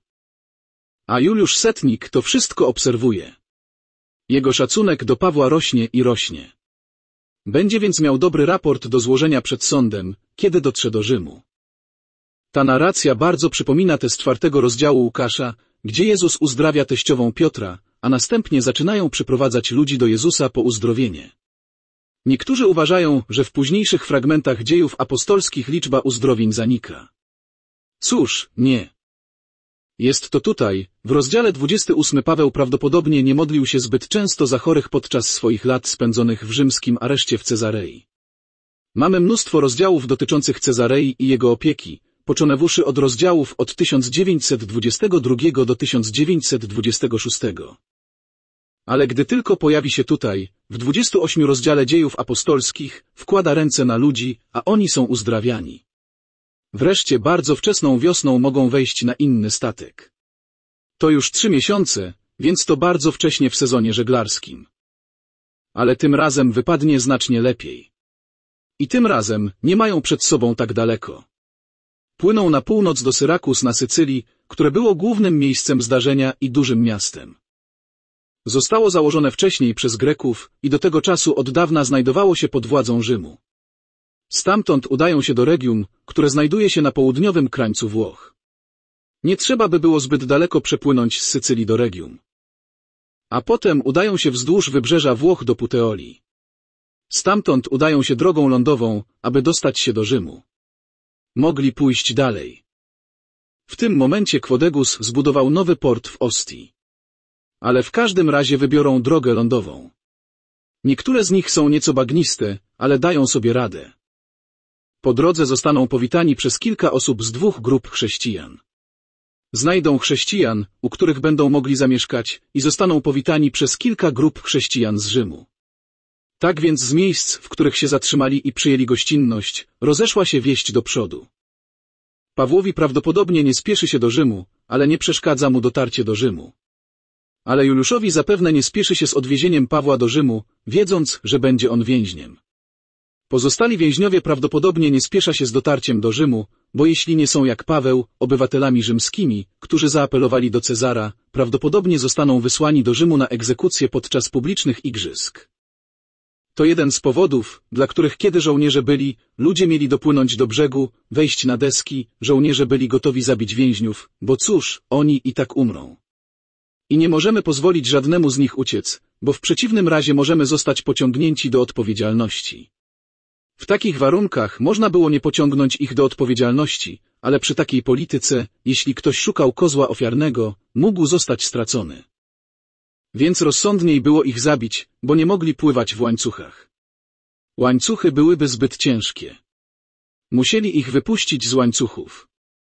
A Juliusz Setnik to wszystko obserwuje. Jego szacunek do Pawła rośnie i rośnie. Będzie więc miał dobry raport do złożenia przed sądem, kiedy dotrze do Rzymu. Ta narracja bardzo przypomina tę z czwartego rozdziału Łukasza, gdzie Jezus uzdrawia teściową Piotra, a następnie zaczynają przyprowadzać ludzi do Jezusa po uzdrowienie. Niektórzy uważają, że w późniejszych fragmentach Dziejów Apostolskich liczba uzdrowień zanika. Cóż, nie. Jest to tutaj, w rozdziale dwudziestym ósmym Paweł prawdopodobnie nie modlił się zbyt często za chorych podczas swoich lat spędzonych w rzymskim areszcie w Cezarei. Mamy mnóstwo rozdziałów dotyczących Cezarei i jego opieki, począwszy od rozdziałów od tysiąc dziewięćset dwudziestego drugiego do tysiąc dziewięćset dwudziestego szóstego. Ale gdy tylko pojawi się tutaj, w dwudziestym ósmym rozdziale Dziejów Apostolskich, wkłada ręce na ludzi, a oni są uzdrawiani. Wreszcie bardzo wczesną wiosną mogą wejść na inny statek. To już trzy miesiące, więc to bardzo wcześnie w sezonie żeglarskim. Ale tym razem wypadnie znacznie lepiej. I tym razem nie mają przed sobą tak daleko. Płyną na północ do Syrakus na Sycylii, które było głównym miejscem zdarzenia i dużym miastem. Zostało założone wcześniej przez Greków i do tego czasu od dawna znajdowało się pod władzą Rzymu. Stamtąd udają się do Regium, które znajduje się na południowym krańcu Włoch. Nie trzeba by było zbyt daleko przepłynąć z Sycylii do Regium. A potem udają się wzdłuż wybrzeża Włoch do Puteoli. Stamtąd udają się drogą lądową, aby dostać się do Rzymu. Mogli pójść dalej. W tym momencie Quodegus zbudował nowy port w Ostii. Ale w każdym razie wybiorą drogę lądową. Niektóre z nich są nieco bagniste, ale dają sobie radę. Po drodze zostaną powitani przez kilka osób z dwóch grup chrześcijan. Znajdą chrześcijan, u których będą mogli zamieszkać, i zostaną powitani przez kilka grup chrześcijan z Rzymu. Tak więc z miejsc, w których się zatrzymali i przyjęli gościnność, rozeszła się wieść do przodu. Pawłowi prawdopodobnie nie spieszy się do Rzymu, ale nie przeszkadza mu dotarcie do Rzymu. Ale Juliuszowi zapewne nie spieszy się z odwiezieniem Pawła do Rzymu, wiedząc, że będzie on więźniem. Pozostali więźniowie prawdopodobnie nie spiesza się z dotarciem do Rzymu, bo jeśli nie są jak Paweł, obywatelami rzymskimi, którzy zaapelowali do Cezara, prawdopodobnie zostaną wysłani do Rzymu na egzekucję podczas publicznych igrzysk. To jeden z powodów, dla których kiedy żołnierze byli, ludzie mieli dopłynąć do brzegu, wejść na deski, żołnierze byli gotowi zabić więźniów, bo cóż, oni i tak umrą. I nie możemy pozwolić żadnemu z nich uciec, bo w przeciwnym razie możemy zostać pociągnięci do odpowiedzialności. W takich warunkach można było nie pociągnąć ich do odpowiedzialności, ale przy takiej polityce, jeśli ktoś szukał kozła ofiarnego, mógł zostać stracony. Więc rozsądniej było ich zabić, bo nie mogli pływać w łańcuchach. Łańcuchy byłyby zbyt ciężkie. Musieli ich wypuścić z łańcuchów.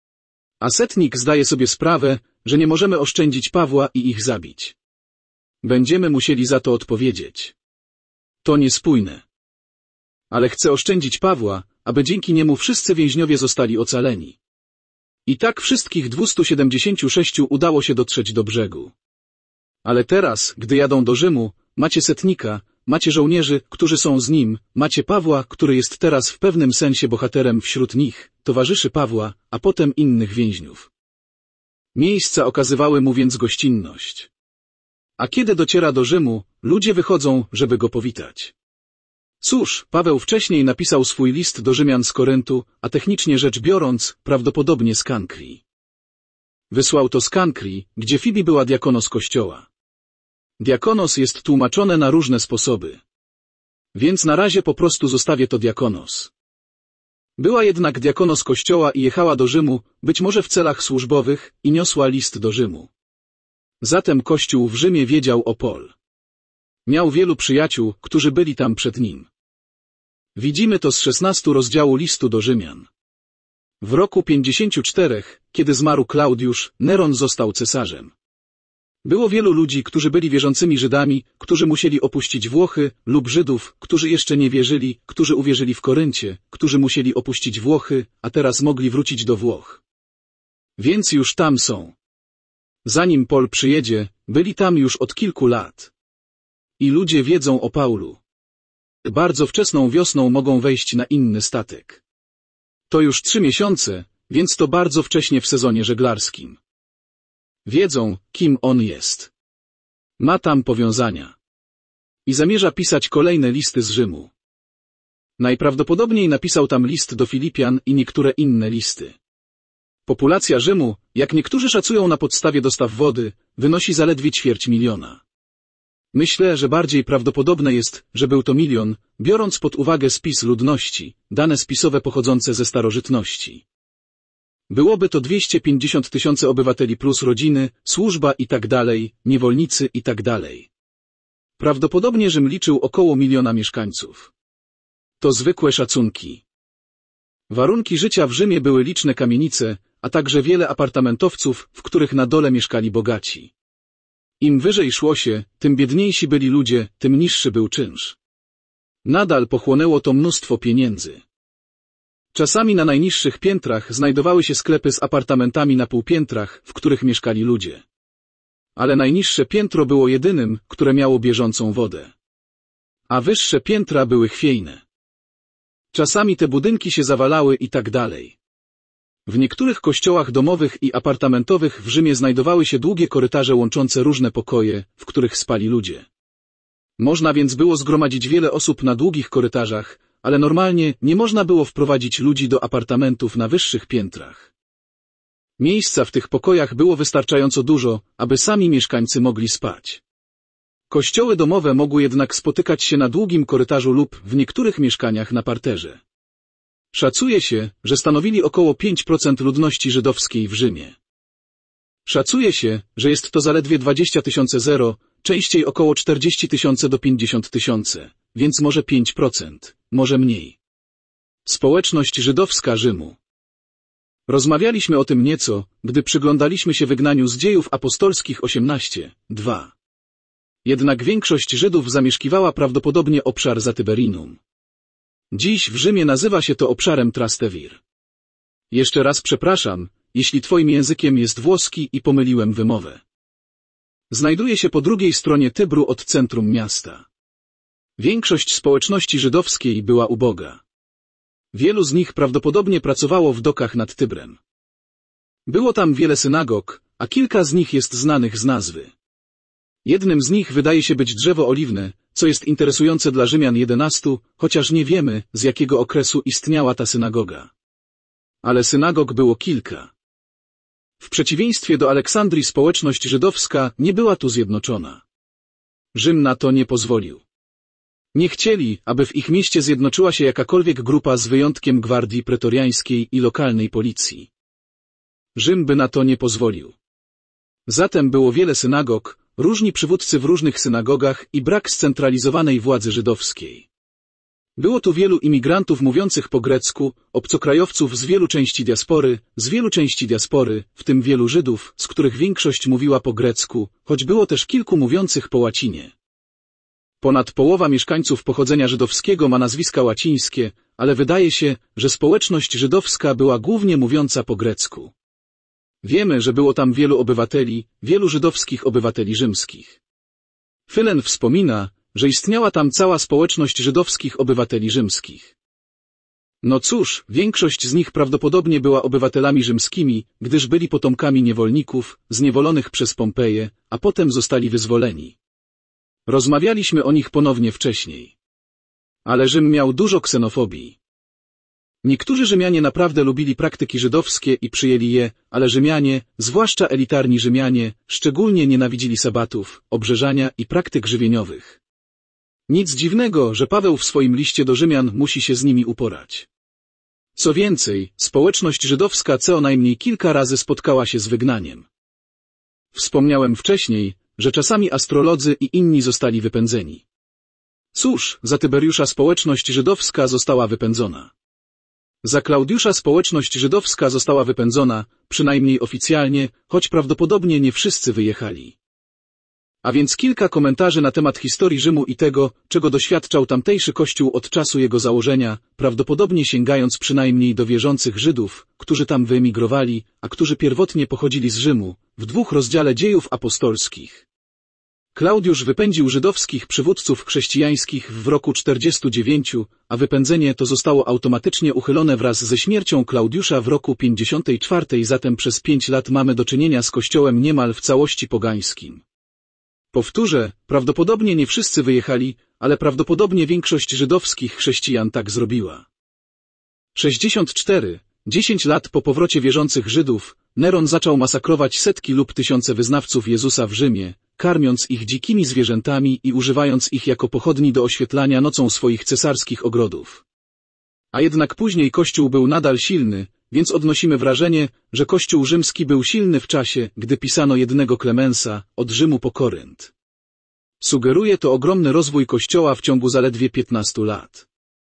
A setnik zdaje sobie sprawę, że nie możemy oszczędzić Pawła i ich zabić. Będziemy musieli za to odpowiedzieć. To niespójne. Ale chce oszczędzić Pawła, aby dzięki niemu wszyscy więźniowie zostali ocaleni. I tak wszystkich dwustu siedemdziesięciu sześciu udało się dotrzeć do brzegu. Ale teraz, gdy jadą do Rzymu, macie setnika, macie żołnierzy, którzy są z nim, macie Pawła, który jest teraz w pewnym sensie bohaterem wśród nich, towarzyszy Pawła, a potem innych więźniów. Miejsca okazywały mu więc gościnność. A kiedy dociera do Rzymu, ludzie wychodzą, żeby go powitać. Cóż, Paweł wcześniej napisał swój list do Rzymian z Koryntu, a technicznie rzecz biorąc, prawdopodobnie z Kankrii. Wysłał to z Kankrii, gdzie Fibi była diakonos kościoła. Diakonos jest tłumaczone na różne sposoby. Więc na razie po prostu zostawię to diakonos. Była jednak diakonos kościoła i jechała do Rzymu, być może w celach służbowych, i niosła list do Rzymu. Zatem Kościół w Rzymie wiedział o Pol. Miał wielu przyjaciół, którzy byli tam przed nim. Widzimy to z szesnastego rozdziału listu do Rzymian. W roku pięćdziesięciu czterech, kiedy zmarł Klaudiusz, Neron został cesarzem. Było wielu ludzi, którzy byli wierzącymi Żydami, którzy musieli opuścić Włochy, lub Żydów, którzy jeszcze nie wierzyli, którzy uwierzyli w Koryncie, którzy musieli opuścić Włochy, a teraz mogli wrócić do Włoch. Więc już tam są. Zanim Pol przyjedzie, byli tam już od kilku lat. I ludzie wiedzą o Paulu. Bardzo wczesną wiosną mogą wejść na inny statek. To już trzy miesiące, więc to bardzo wcześnie w sezonie żeglarskim. Wiedzą, kim on jest. Ma tam powiązania. I zamierza pisać kolejne listy z Rzymu. Najprawdopodobniej napisał tam list do Filipian i niektóre inne listy. Populacja Rzymu, jak niektórzy szacują na podstawie dostaw wody, wynosi zaledwie ćwierć miliona. Myślę, że bardziej prawdopodobne jest, że był to milion, biorąc pod uwagę spis ludności, dane spisowe pochodzące ze starożytności. Byłoby to dwieście pięćdziesiąt tysięcy obywateli plus rodziny, służba i tak dalej, niewolnicy i tak dalej. Prawdopodobnie Rzym liczył około miliona mieszkańców. To zwykłe szacunki. Warunki życia w Rzymie były liczne kamienice, a także wiele apartamentowców, w których na dole mieszkali bogaci. Im wyżej szło się, tym biedniejsi byli ludzie, tym niższy był czynsz. Nadal pochłonęło to mnóstwo pieniędzy. Czasami na najniższych piętrach znajdowały się sklepy z apartamentami na półpiętrach, w których mieszkali ludzie. Ale najniższe piętro było jedynym, które miało bieżącą wodę. A wyższe piętra były chwiejne. Czasami te budynki się zawalały i tak dalej. W niektórych kościołach domowych i apartamentowych w Rzymie znajdowały się długie korytarze łączące różne pokoje, w których spali ludzie. Można więc było zgromadzić wiele osób na długich korytarzach, ale normalnie nie można było wprowadzić ludzi do apartamentów na wyższych piętrach. Miejsca w tych pokojach było wystarczająco dużo, aby sami mieszkańcy mogli spać. Kościoły domowe mogły jednak spotykać się na długim korytarzu lub w niektórych mieszkaniach na parterze. Szacuje się, że stanowili około pięć procent ludności żydowskiej w Rzymie. Szacuje się, że jest to zaledwie dwadzieścia tysięcy zero, częściej około czterdzieści tysięcy do pięćdziesięciu tysięcy, więc może pięć procent, może mniej. Społeczność żydowska Rzymu. Rozmawialiśmy o tym nieco, gdy przyglądaliśmy się wygnaniu z Dziejów Apostolskich osiemnaście, dwa. Jednak większość Żydów zamieszkiwała prawdopodobnie obszar za Tyberinum. Dziś w Rzymie nazywa się to obszarem Trastevir. Jeszcze raz przepraszam, jeśli twoim językiem jest włoski i pomyliłem wymowę. Znajduje się po drugiej stronie Tybru od centrum miasta. Większość społeczności żydowskiej była uboga. Wielu z nich prawdopodobnie pracowało w dokach nad Tybrem. Było tam wiele synagog, a kilka z nich jest znanych z nazwy. Jednym z nich wydaje się być drzewo oliwne, co jest interesujące dla Rzymian jedenastu, chociaż nie wiemy, z jakiego okresu istniała ta synagoga. Ale synagog było kilka. W przeciwieństwie do Aleksandrii społeczność żydowska nie była tu zjednoczona. Rzym na to nie pozwolił. Nie chcieli, aby w ich mieście zjednoczyła się jakakolwiek grupa z wyjątkiem gwardii pretoriańskiej i lokalnej policji. Rzym by na to nie pozwolił. Zatem było wiele synagog, różni przywódcy w różnych synagogach i brak scentralizowanej władzy żydowskiej. Było tu wielu imigrantów mówiących po grecku, obcokrajowców z wielu części diaspory, z wielu części diaspory, w tym wielu Żydów, z których większość mówiła po grecku, choć było też kilku mówiących po łacinie. Ponad połowa mieszkańców pochodzenia żydowskiego ma nazwiska łacińskie, ale wydaje się, że społeczność żydowska była głównie mówiąca po grecku. Wiemy, że było tam wielu obywateli, wielu żydowskich obywateli rzymskich. Fylen wspomina, że istniała tam cała społeczność żydowskich obywateli rzymskich. No cóż, większość z nich prawdopodobnie była obywatelami rzymskimi, gdyż byli potomkami niewolników, zniewolonych przez Pompeję, a potem zostali wyzwoleni. Rozmawialiśmy o nich ponownie wcześniej. Ale Rzym miał dużo ksenofobii. Niektórzy Rzymianie naprawdę lubili praktyki żydowskie i przyjęli je, ale Rzymianie, zwłaszcza elitarni Rzymianie, szczególnie nienawidzili sabatów, obrzeżania i praktyk żywieniowych. Nic dziwnego, że Paweł w swoim liście do Rzymian musi się z nimi uporać. Co więcej, społeczność żydowska co najmniej kilka razy spotkała się z wygnaniem. Wspomniałem wcześniej, że czasami astrolodzy i inni zostali wypędzeni. Cóż, za Tyberiusza społeczność żydowska została wypędzona. Za Klaudiusza społeczność żydowska została wypędzona, przynajmniej oficjalnie, choć prawdopodobnie nie wszyscy wyjechali. A więc kilka komentarzy na temat historii Rzymu i tego, czego doświadczał tamtejszy kościół od czasu jego założenia, prawdopodobnie sięgając przynajmniej do wierzących Żydów, którzy tam wyemigrowali, a którzy pierwotnie pochodzili z Rzymu, w dwóch rozdziale dziejów apostolskich. Klaudiusz wypędził żydowskich przywódców chrześcijańskich w roku czterdziestym dziewiątym, a wypędzenie to zostało automatycznie uchylone wraz ze śmiercią Klaudiusza w roku pięćdziesiątym czwartym, zatem przez pięć lat mamy do czynienia z kościołem niemal w całości pogańskim. Powtórzę, prawdopodobnie nie wszyscy wyjechali, ale prawdopodobnie większość żydowskich chrześcijan tak zrobiła. sześćdziesiąt cztery, dziesięć lat po powrocie wierzących Żydów, Neron zaczął masakrować setki lub tysiące wyznawców Jezusa w Rzymie, karmiąc ich dzikimi zwierzętami i używając ich jako pochodni do oświetlania nocą swoich cesarskich ogrodów. A jednak później Kościół był nadal silny, więc odnosimy wrażenie, że Kościół rzymski był silny w czasie, gdy pisano jednego Klemensa, od Rzymu po Korynt. Sugeruje to ogromny rozwój Kościoła w ciągu zaledwie piętnastu lat.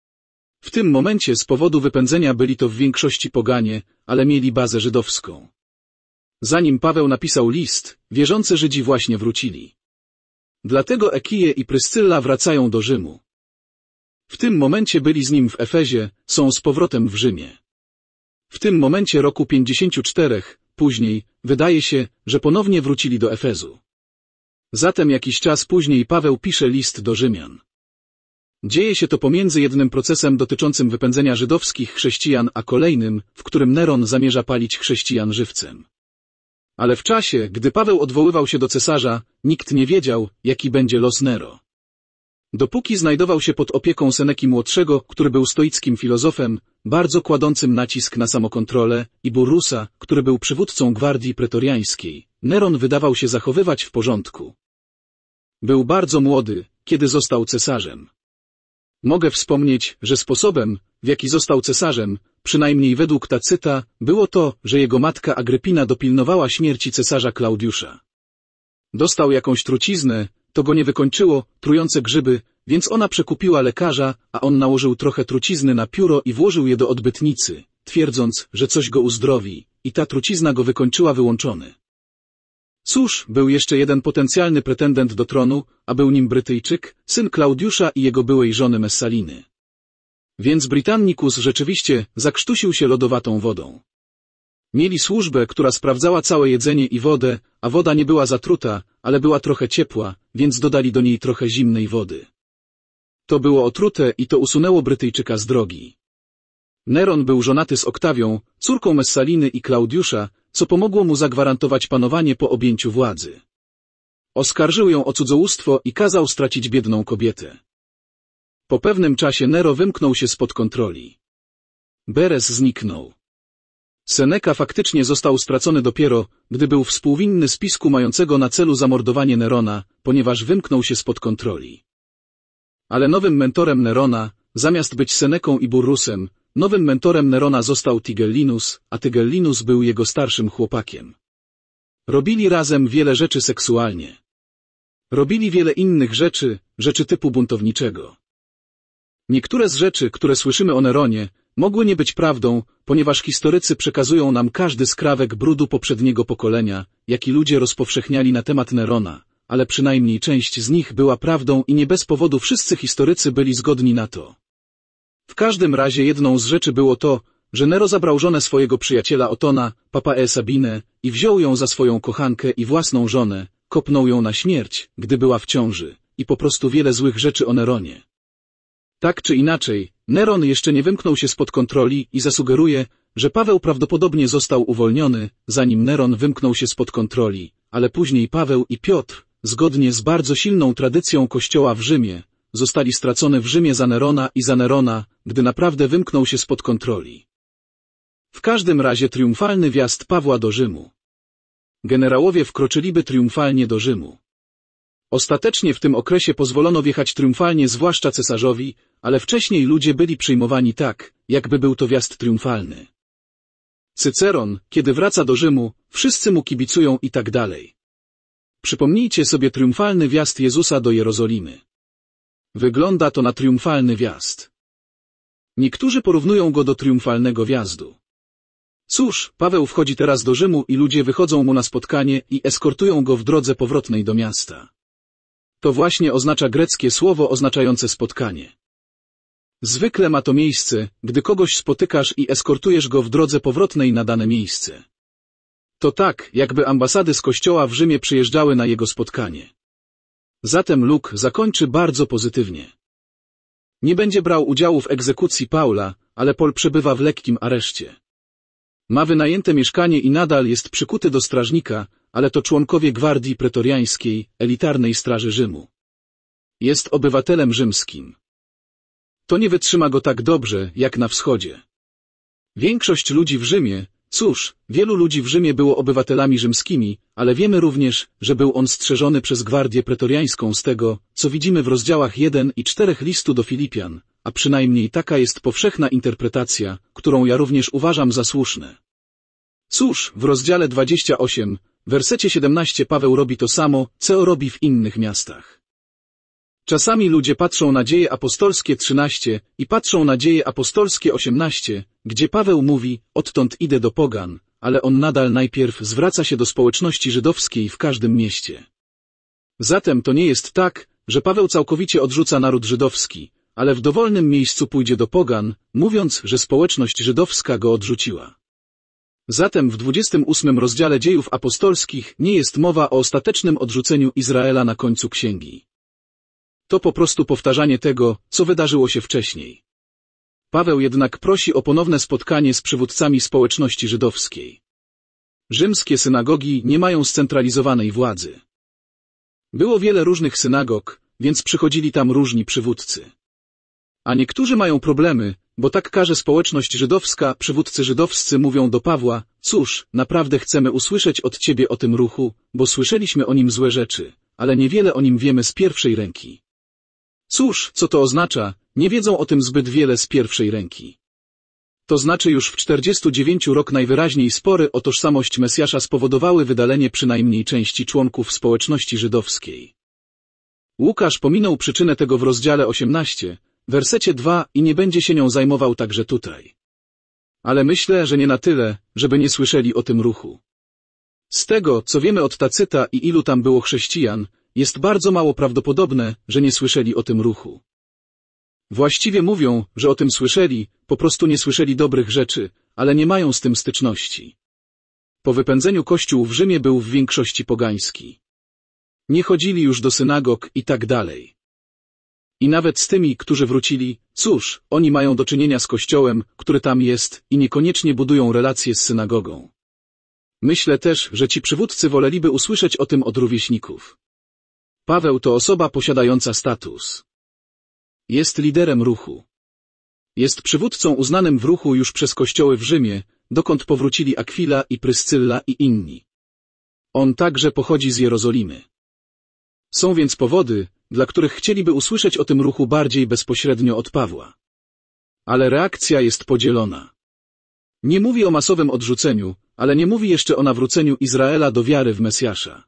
W tym momencie z powodu wypędzenia byli to w większości poganie, ale mieli bazę żydowską. Zanim Paweł napisał list, wierzący Żydzi właśnie wrócili. Dlatego Ekije i Pryscylla wracają do Rzymu. W tym momencie byli z nim w Efezie, są z powrotem w Rzymie. W tym momencie roku pięćdziesięciu czterech, później, wydaje się, że ponownie wrócili do Efezu. Zatem jakiś czas później Paweł pisze list do Rzymian. Dzieje się to pomiędzy jednym procesem dotyczącym wypędzenia żydowskich chrześcijan a kolejnym, w którym Neron zamierza palić chrześcijan żywcem. Ale w czasie, gdy Paweł odwoływał się do cesarza, nikt nie wiedział, jaki będzie los Nero. Dopóki znajdował się pod opieką Seneki Młodszego, który był stoickim filozofem, bardzo kładącym nacisk na samokontrolę, i Burrusa, który był przywódcą gwardii pretoriańskiej, Neron wydawał się zachowywać w porządku. Był bardzo młody, kiedy został cesarzem. Mogę wspomnieć, że sposobem, w jaki został cesarzem, przynajmniej według Tacyta, było to, że jego matka Agrypina dopilnowała śmierci cesarza Klaudiusza. Dostał jakąś truciznę, to go nie wykończyło, trujące grzyby, więc ona przekupiła lekarza, a on nałożył trochę trucizny na pióro i włożył je do odbytnicy, twierdząc, że coś go uzdrowi, i ta trucizna go wykończyła wyłączony. Cóż, był jeszcze jeden potencjalny pretendent do tronu, a był nim Brytyjczyk, syn Klaudiusza i jego byłej żony Messaliny. Więc Britannicus rzeczywiście zakrztusił się lodowatą wodą. Mieli służbę, która sprawdzała całe jedzenie i wodę, a woda nie była zatruta, ale była trochę ciepła, więc dodali do niej trochę zimnej wody. To było otrute i to usunęło Brytyjczyka z drogi. Neron był żonaty z Oktawią, córką Messaliny i Klaudiusza, co pomogło mu zagwarantować panowanie po objęciu władzy. Oskarżył ją o cudzołóstwo i kazał stracić biedną kobietę. Po pewnym czasie Nero wymknął się spod kontroli. Beres zniknął. Seneca faktycznie został stracony dopiero, gdy był współwinny spisku mającego na celu zamordowanie Nerona, ponieważ wymknął się spod kontroli. Ale nowym mentorem Nerona, zamiast być Seneką i Burrusem, nowym mentorem Nerona został Tigellinus, a Tigellinus był jego starszym chłopakiem. Robili razem wiele rzeczy seksualnie. Robili wiele innych rzeczy, rzeczy typu buntowniczego. Niektóre z rzeczy, które słyszymy o Neronie, mogły nie być prawdą, ponieważ historycy przekazują nam każdy skrawek brudu poprzedniego pokolenia, jaki ludzie rozpowszechniali na temat Nerona, ale przynajmniej część z nich była prawdą i nie bez powodu wszyscy historycy byli zgodni na to. W każdym razie jedną z rzeczy było to, że Nero zabrał żonę swojego przyjaciela Otona, Papae Sabinę, i wziął ją za swoją kochankę i własną żonę, kopnął ją na śmierć, gdy była w ciąży, i po prostu wiele złych rzeczy o Neronie. Tak czy inaczej, Neron jeszcze nie wymknął się spod kontroli i zasugeruje, że Paweł prawdopodobnie został uwolniony, zanim Neron wymknął się spod kontroli, ale później Paweł i Piotr, zgodnie z bardzo silną tradycją Kościoła w Rzymie, zostali stracone w Rzymie za Nerona i za Nerona, gdy naprawdę wymknął się spod kontroli. W każdym razie triumfalny wjazd Pawła do Rzymu. Generałowie wkroczyliby triumfalnie do Rzymu. Ostatecznie w tym okresie pozwolono wjechać triumfalnie zwłaszcza cesarzowi, ale wcześniej ludzie byli przyjmowani tak, jakby był to wjazd triumfalny. Cyceron, kiedy wraca do Rzymu, wszyscy mu kibicują i tak dalej. Przypomnijcie sobie triumfalny wjazd Jezusa do Jerozolimy. Wygląda to na triumfalny wjazd. Niektórzy porównują go do triumfalnego wjazdu. Cóż, Paweł wchodzi teraz do Rzymu i ludzie wychodzą mu na spotkanie i eskortują go w drodze powrotnej do miasta. To właśnie oznacza greckie słowo oznaczające spotkanie. Zwykle ma to miejsce, gdy kogoś spotykasz i eskortujesz go w drodze powrotnej na dane miejsce. To tak, jakby ambasady z Kościoła w Rzymie przyjeżdżały na jego spotkanie. Zatem Luk zakończy bardzo pozytywnie. Nie będzie brał udziału w egzekucji Paula, ale Paul przebywa w lekkim areszcie. Ma wynajęte mieszkanie i nadal jest przykuty do strażnika, ale to członkowie gwardii pretoriańskiej, elitarnej straży Rzymu. Jest obywatelem rzymskim. To nie wytrzyma go tak dobrze, jak na wschodzie. Większość ludzi w Rzymie, cóż, wielu ludzi w Rzymie było obywatelami rzymskimi, ale wiemy również, że był on strzeżony przez gwardię pretoriańską z tego, co widzimy w rozdziałach jeden i cztery listu do Filipian, a przynajmniej taka jest powszechna interpretacja, którą ja również uważam za słuszne. Cóż, w rozdziale dwudziestym ósmym, wersecie siedemnastym Paweł robi to samo, co robi w innych miastach. Czasami ludzie patrzą na Dzieje apostolskie trzynaście i patrzą na Dzieje apostolskie osiemnaście, gdzie Paweł mówi, odtąd idę do pogan, ale on nadal najpierw zwraca się do społeczności żydowskiej w każdym mieście. Zatem to nie jest tak, że Paweł całkowicie odrzuca naród żydowski, ale w dowolnym miejscu pójdzie do pogan, mówiąc, że społeczność żydowska go odrzuciła. Zatem w dwudziestym ósmym rozdziale Dziejów apostolskich nie jest mowa o ostatecznym odrzuceniu Izraela na końcu księgi. To po prostu powtarzanie tego, co wydarzyło się wcześniej. Paweł jednak prosi o ponowne spotkanie z przywódcami społeczności żydowskiej. Rzymskie synagogi nie mają scentralizowanej władzy. Było wiele różnych synagog, więc przychodzili tam różni przywódcy. A niektórzy mają problemy, bo tak każe społeczność żydowska, przywódcy żydowscy mówią do Pawła, cóż, naprawdę chcemy usłyszeć od ciebie o tym ruchu, bo słyszeliśmy o nim złe rzeczy, ale niewiele o nim wiemy z pierwszej ręki. Cóż, co to oznacza, nie wiedzą o tym zbyt wiele z pierwszej ręki. To znaczy już w czterdziestym dziewiątym roku najwyraźniej spory o tożsamość Mesjasza spowodowały wydalenie przynajmniej części członków społeczności żydowskiej. Łukasz pominął przyczynę tego w rozdziale osiemnastym, wersecie drugim i nie będzie się nią zajmował także tutaj. Ale myślę, że nie na tyle, żeby nie słyszeli o tym ruchu. Z tego, co wiemy od Tacyta i ilu tam było chrześcijan, jest bardzo mało prawdopodobne, że nie słyszeli o tym ruchu. Właściwie mówią, że o tym słyszeli, po prostu nie słyszeli dobrych rzeczy, ale nie mają z tym styczności. Po wypędzeniu kościół w Rzymie był w większości pogański. Nie chodzili już do synagog i tak dalej. I nawet z tymi, którzy wrócili, cóż, oni mają do czynienia z kościołem, który tam jest, i niekoniecznie budują relacje z synagogą. Myślę też, że ci przywódcy woleliby usłyszeć o tym od rówieśników. Paweł to osoba posiadająca status. Jest liderem ruchu. Jest przywódcą uznanym w ruchu już przez kościoły w Rzymie, dokąd powrócili Akwila i Pryscylla i inni. On także pochodzi z Jerozolimy. Są więc powody, dla których chcieliby usłyszeć o tym ruchu bardziej bezpośrednio od Pawła. Ale reakcja jest podzielona. Nie mówi o masowym odrzuceniu, ale nie mówi jeszcze o nawróceniu Izraela do wiary w Mesjasza.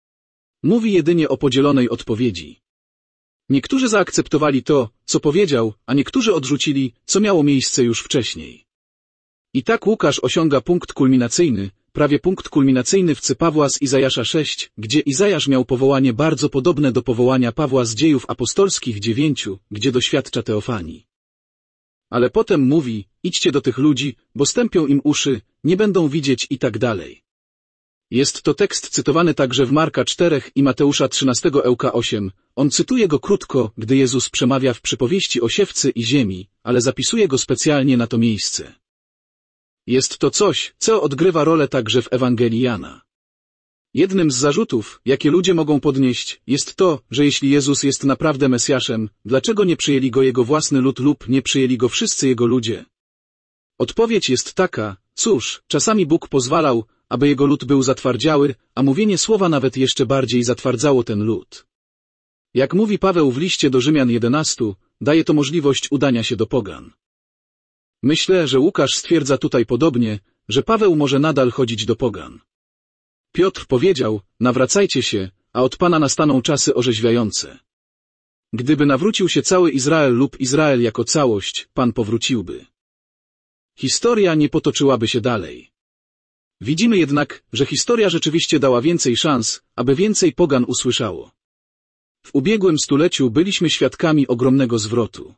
Mówi jedynie o podzielonej odpowiedzi. Niektórzy zaakceptowali to, co powiedział, a niektórzy odrzucili, co miało miejsce już wcześniej. I tak Łukasz osiąga punkt kulminacyjny, prawie punkt kulminacyjny w cy Pawła z Izajasza sześć, gdzie Izajasz miał powołanie bardzo podobne do powołania Pawła z Dziejów Apostolskich dziewięciu, gdzie doświadcza teofanii. Ale potem mówi, idźcie do tych ludzi, bo stępią im uszy, nie będą widzieć i tak dalej. Jest to tekst cytowany także w Marka czterech i Mateusza trzynastego Ełka osiem. On cytuje go krótko, gdy Jezus przemawia w przypowieści o siewcy i ziemi, ale zapisuje go specjalnie na to miejsce. Jest to coś, co odgrywa rolę także w Ewangelii Jana. Jednym z zarzutów, jakie ludzie mogą podnieść, jest to, że jeśli Jezus jest naprawdę Mesjaszem, dlaczego nie przyjęli go jego własny lud lub nie przyjęli go wszyscy jego ludzie? Odpowiedź jest taka, cóż, czasami Bóg pozwalał, aby jego lud był zatwardziały, a mówienie słowa nawet jeszcze bardziej zatwardzało ten lud. Jak mówi Paweł w liście do Rzymian jedenastu, daje to możliwość udania się do pogan. Myślę, że Łukasz stwierdza tutaj podobnie, że Paweł może nadal chodzić do pogan. Piotr powiedział, nawracajcie się, a od Pana nastaną czasy orzeźwiające. Gdyby nawrócił się cały Izrael lub Izrael jako całość, Pan powróciłby. Historia nie potoczyłaby się dalej. Widzimy jednak, że historia rzeczywiście dała więcej szans, aby więcej pogan usłyszało. W ubiegłym stuleciu byliśmy świadkami ogromnego zwrotu.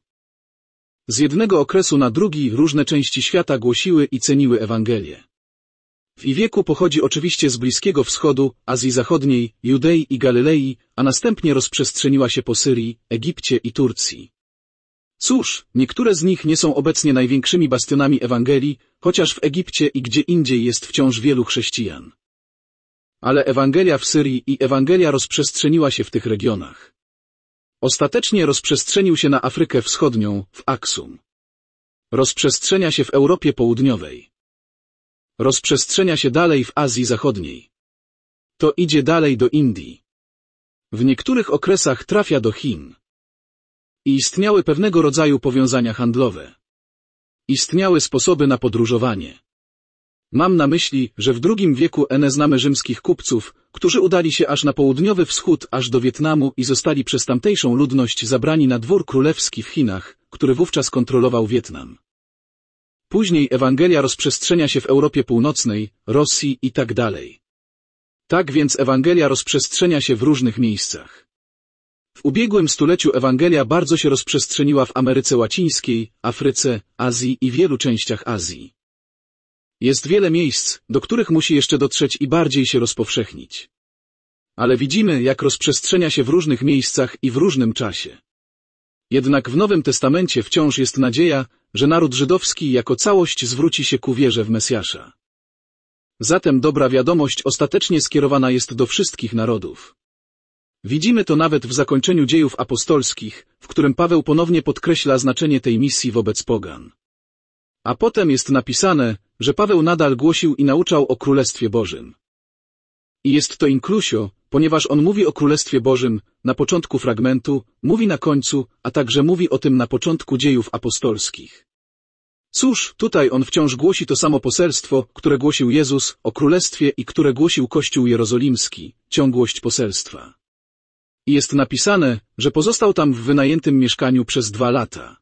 Z jednego okresu na drugi różne części świata głosiły i ceniły Ewangelię. W ich wieku pochodzi oczywiście z Bliskiego Wschodu, Azji Zachodniej, Judei i Galilei, a następnie rozprzestrzeniła się po Syrii, Egipcie i Turcji. Cóż, niektóre z nich nie są obecnie największymi bastionami Ewangelii, chociaż w Egipcie i gdzie indziej jest wciąż wielu chrześcijan. Ale Ewangelia w Syrii i Ewangelia rozprzestrzeniła się w tych regionach. Ostatecznie rozprzestrzenił się na Afrykę Wschodnią, w Aksum. Rozprzestrzenia się w Europie Południowej. Rozprzestrzenia się dalej w Azji Zachodniej. To idzie dalej do Indii. W niektórych okresach trafia do Chin. I istniały pewnego rodzaju powiązania handlowe. Istniały sposoby na podróżowanie. Mam na myśli, że w drugim wieku N znamy rzymskich kupców, którzy udali się aż na południowy wschód, aż do Wietnamu i zostali przez tamtejszą ludność zabrani na dwór królewski w Chinach, który wówczas kontrolował Wietnam. Później Ewangelia rozprzestrzenia się w Europie Północnej, Rosji i tak dalej. Tak więc Ewangelia rozprzestrzenia się w różnych miejscach. W ubiegłym stuleciu Ewangelia bardzo się rozprzestrzeniła w Ameryce Łacińskiej, Afryce, Azji i wielu częściach Azji. Jest wiele miejsc, do których musi jeszcze dotrzeć i bardziej się rozpowszechnić. Ale widzimy, jak rozprzestrzenia się w różnych miejscach i w różnym czasie. Jednak w Nowym Testamencie wciąż jest nadzieja, że naród żydowski jako całość zwróci się ku wierze w Mesjasza. Zatem dobra wiadomość ostatecznie skierowana jest do wszystkich narodów. Widzimy to nawet w zakończeniu Dziejów Apostolskich, w którym Paweł ponownie podkreśla znaczenie tej misji wobec pogan. A potem jest napisane, że Paweł nadal głosił i nauczał o Królestwie Bożym. I jest to inklusio, ponieważ on mówi o Królestwie Bożym na początku fragmentu, mówi na końcu, a także mówi o tym na początku Dziejów Apostolskich. Cóż, tutaj on wciąż głosi to samo poselstwo, które głosił Jezus o Królestwie i które głosił Kościół Jerozolimski, ciągłość poselstwa. I jest napisane, że pozostał tam w wynajętym mieszkaniu przez dwa lata.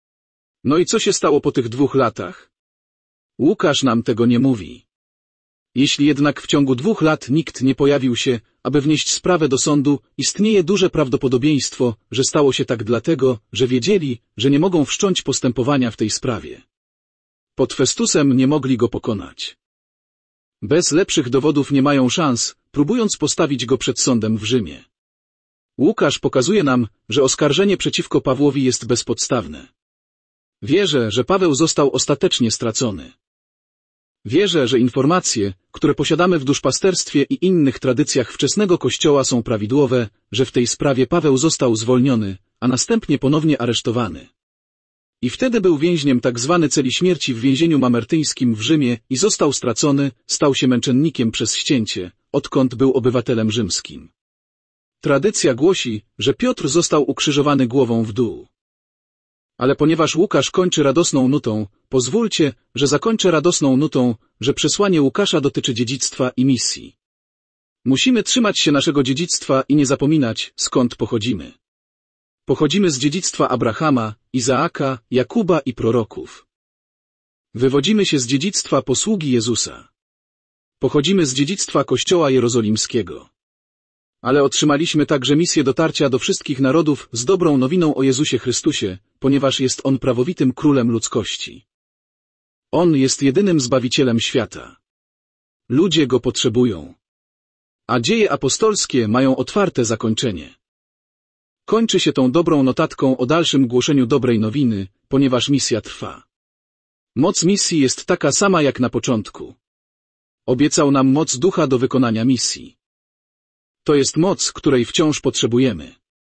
No i co się stało po tych dwóch latach? Łukasz nam tego nie mówi. Jeśli jednak w ciągu dwóch lat nikt nie pojawił się, aby wnieść sprawę do sądu, istnieje duże prawdopodobieństwo, że stało się tak dlatego, że wiedzieli, że nie mogą wszcząć postępowania w tej sprawie. Pod Festusem nie mogli go pokonać. Bez lepszych dowodów nie mają szans, próbując postawić go przed sądem w Rzymie. Łukasz pokazuje nam, że oskarżenie przeciwko Pawłowi jest bezpodstawne. Wierzę, że Paweł został ostatecznie stracony. Wierzę, że informacje, które posiadamy w duszpasterstwie i innych tradycjach wczesnego Kościoła są prawidłowe, że w tej sprawie Paweł został zwolniony, a następnie ponownie aresztowany. I wtedy był więźniem tak zwany celi śmierci w więzieniu mamertyńskim w Rzymie i został stracony, stał się męczennikiem przez ścięcie, odkąd był obywatelem rzymskim. Tradycja głosi, że Piotr został ukrzyżowany głową w dół. Ale ponieważ Łukasz kończy radosną nutą, pozwólcie, że zakończę radosną nutą, że przesłanie Łukasza dotyczy dziedzictwa i misji. Musimy trzymać się naszego dziedzictwa i nie zapominać, skąd pochodzimy. Pochodzimy z dziedzictwa Abrahama, Izaaka, Jakuba i proroków. Wywodzimy się z dziedzictwa posługi Jezusa. Pochodzimy z dziedzictwa Kościoła Jerozolimskiego. Ale otrzymaliśmy także misję dotarcia do wszystkich narodów z dobrą nowiną o Jezusie Chrystusie, ponieważ jest On prawowitym królem ludzkości. On jest jedynym Zbawicielem świata. Ludzie Go potrzebują. A dzieje apostolskie mają otwarte zakończenie. Kończy się tą dobrą notatką o dalszym głoszeniu dobrej nowiny, ponieważ misja trwa. Moc misji jest taka sama jak na początku. Obiecał nam moc Ducha do wykonania misji. To jest moc, której wciąż potrzebujemy.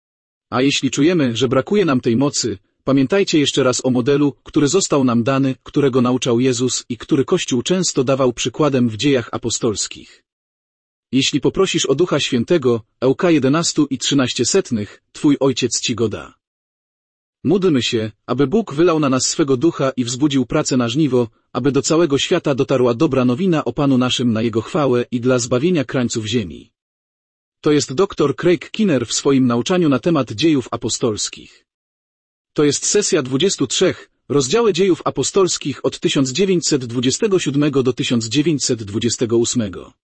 A jeśli czujemy, że brakuje nam tej mocy, pamiętajcie jeszcze raz o modelu, który został nam dany, którego nauczał Jezus i który Kościół często dawał przykładem w dziejach apostolskich. Jeśli poprosisz o Ducha Świętego, Ełka jedenaście i trzynaście setnych, Twój Ojciec Ci go da. Módlmy się, aby Bóg wylał na nas swego Ducha i wzbudził pracę na żniwo, aby do całego świata dotarła dobra nowina o Panu naszym na Jego chwałę i dla zbawienia krańców ziemi. To jest doktor Craig Keener w swoim nauczaniu na temat dziejów apostolskich. To jest sesja dwadzieścia trzy, rozdziały dziejów apostolskich od tysiąc dziewięćset dwudziestego siódmego do tysiąc dziewięćset dwudziestego ósmego.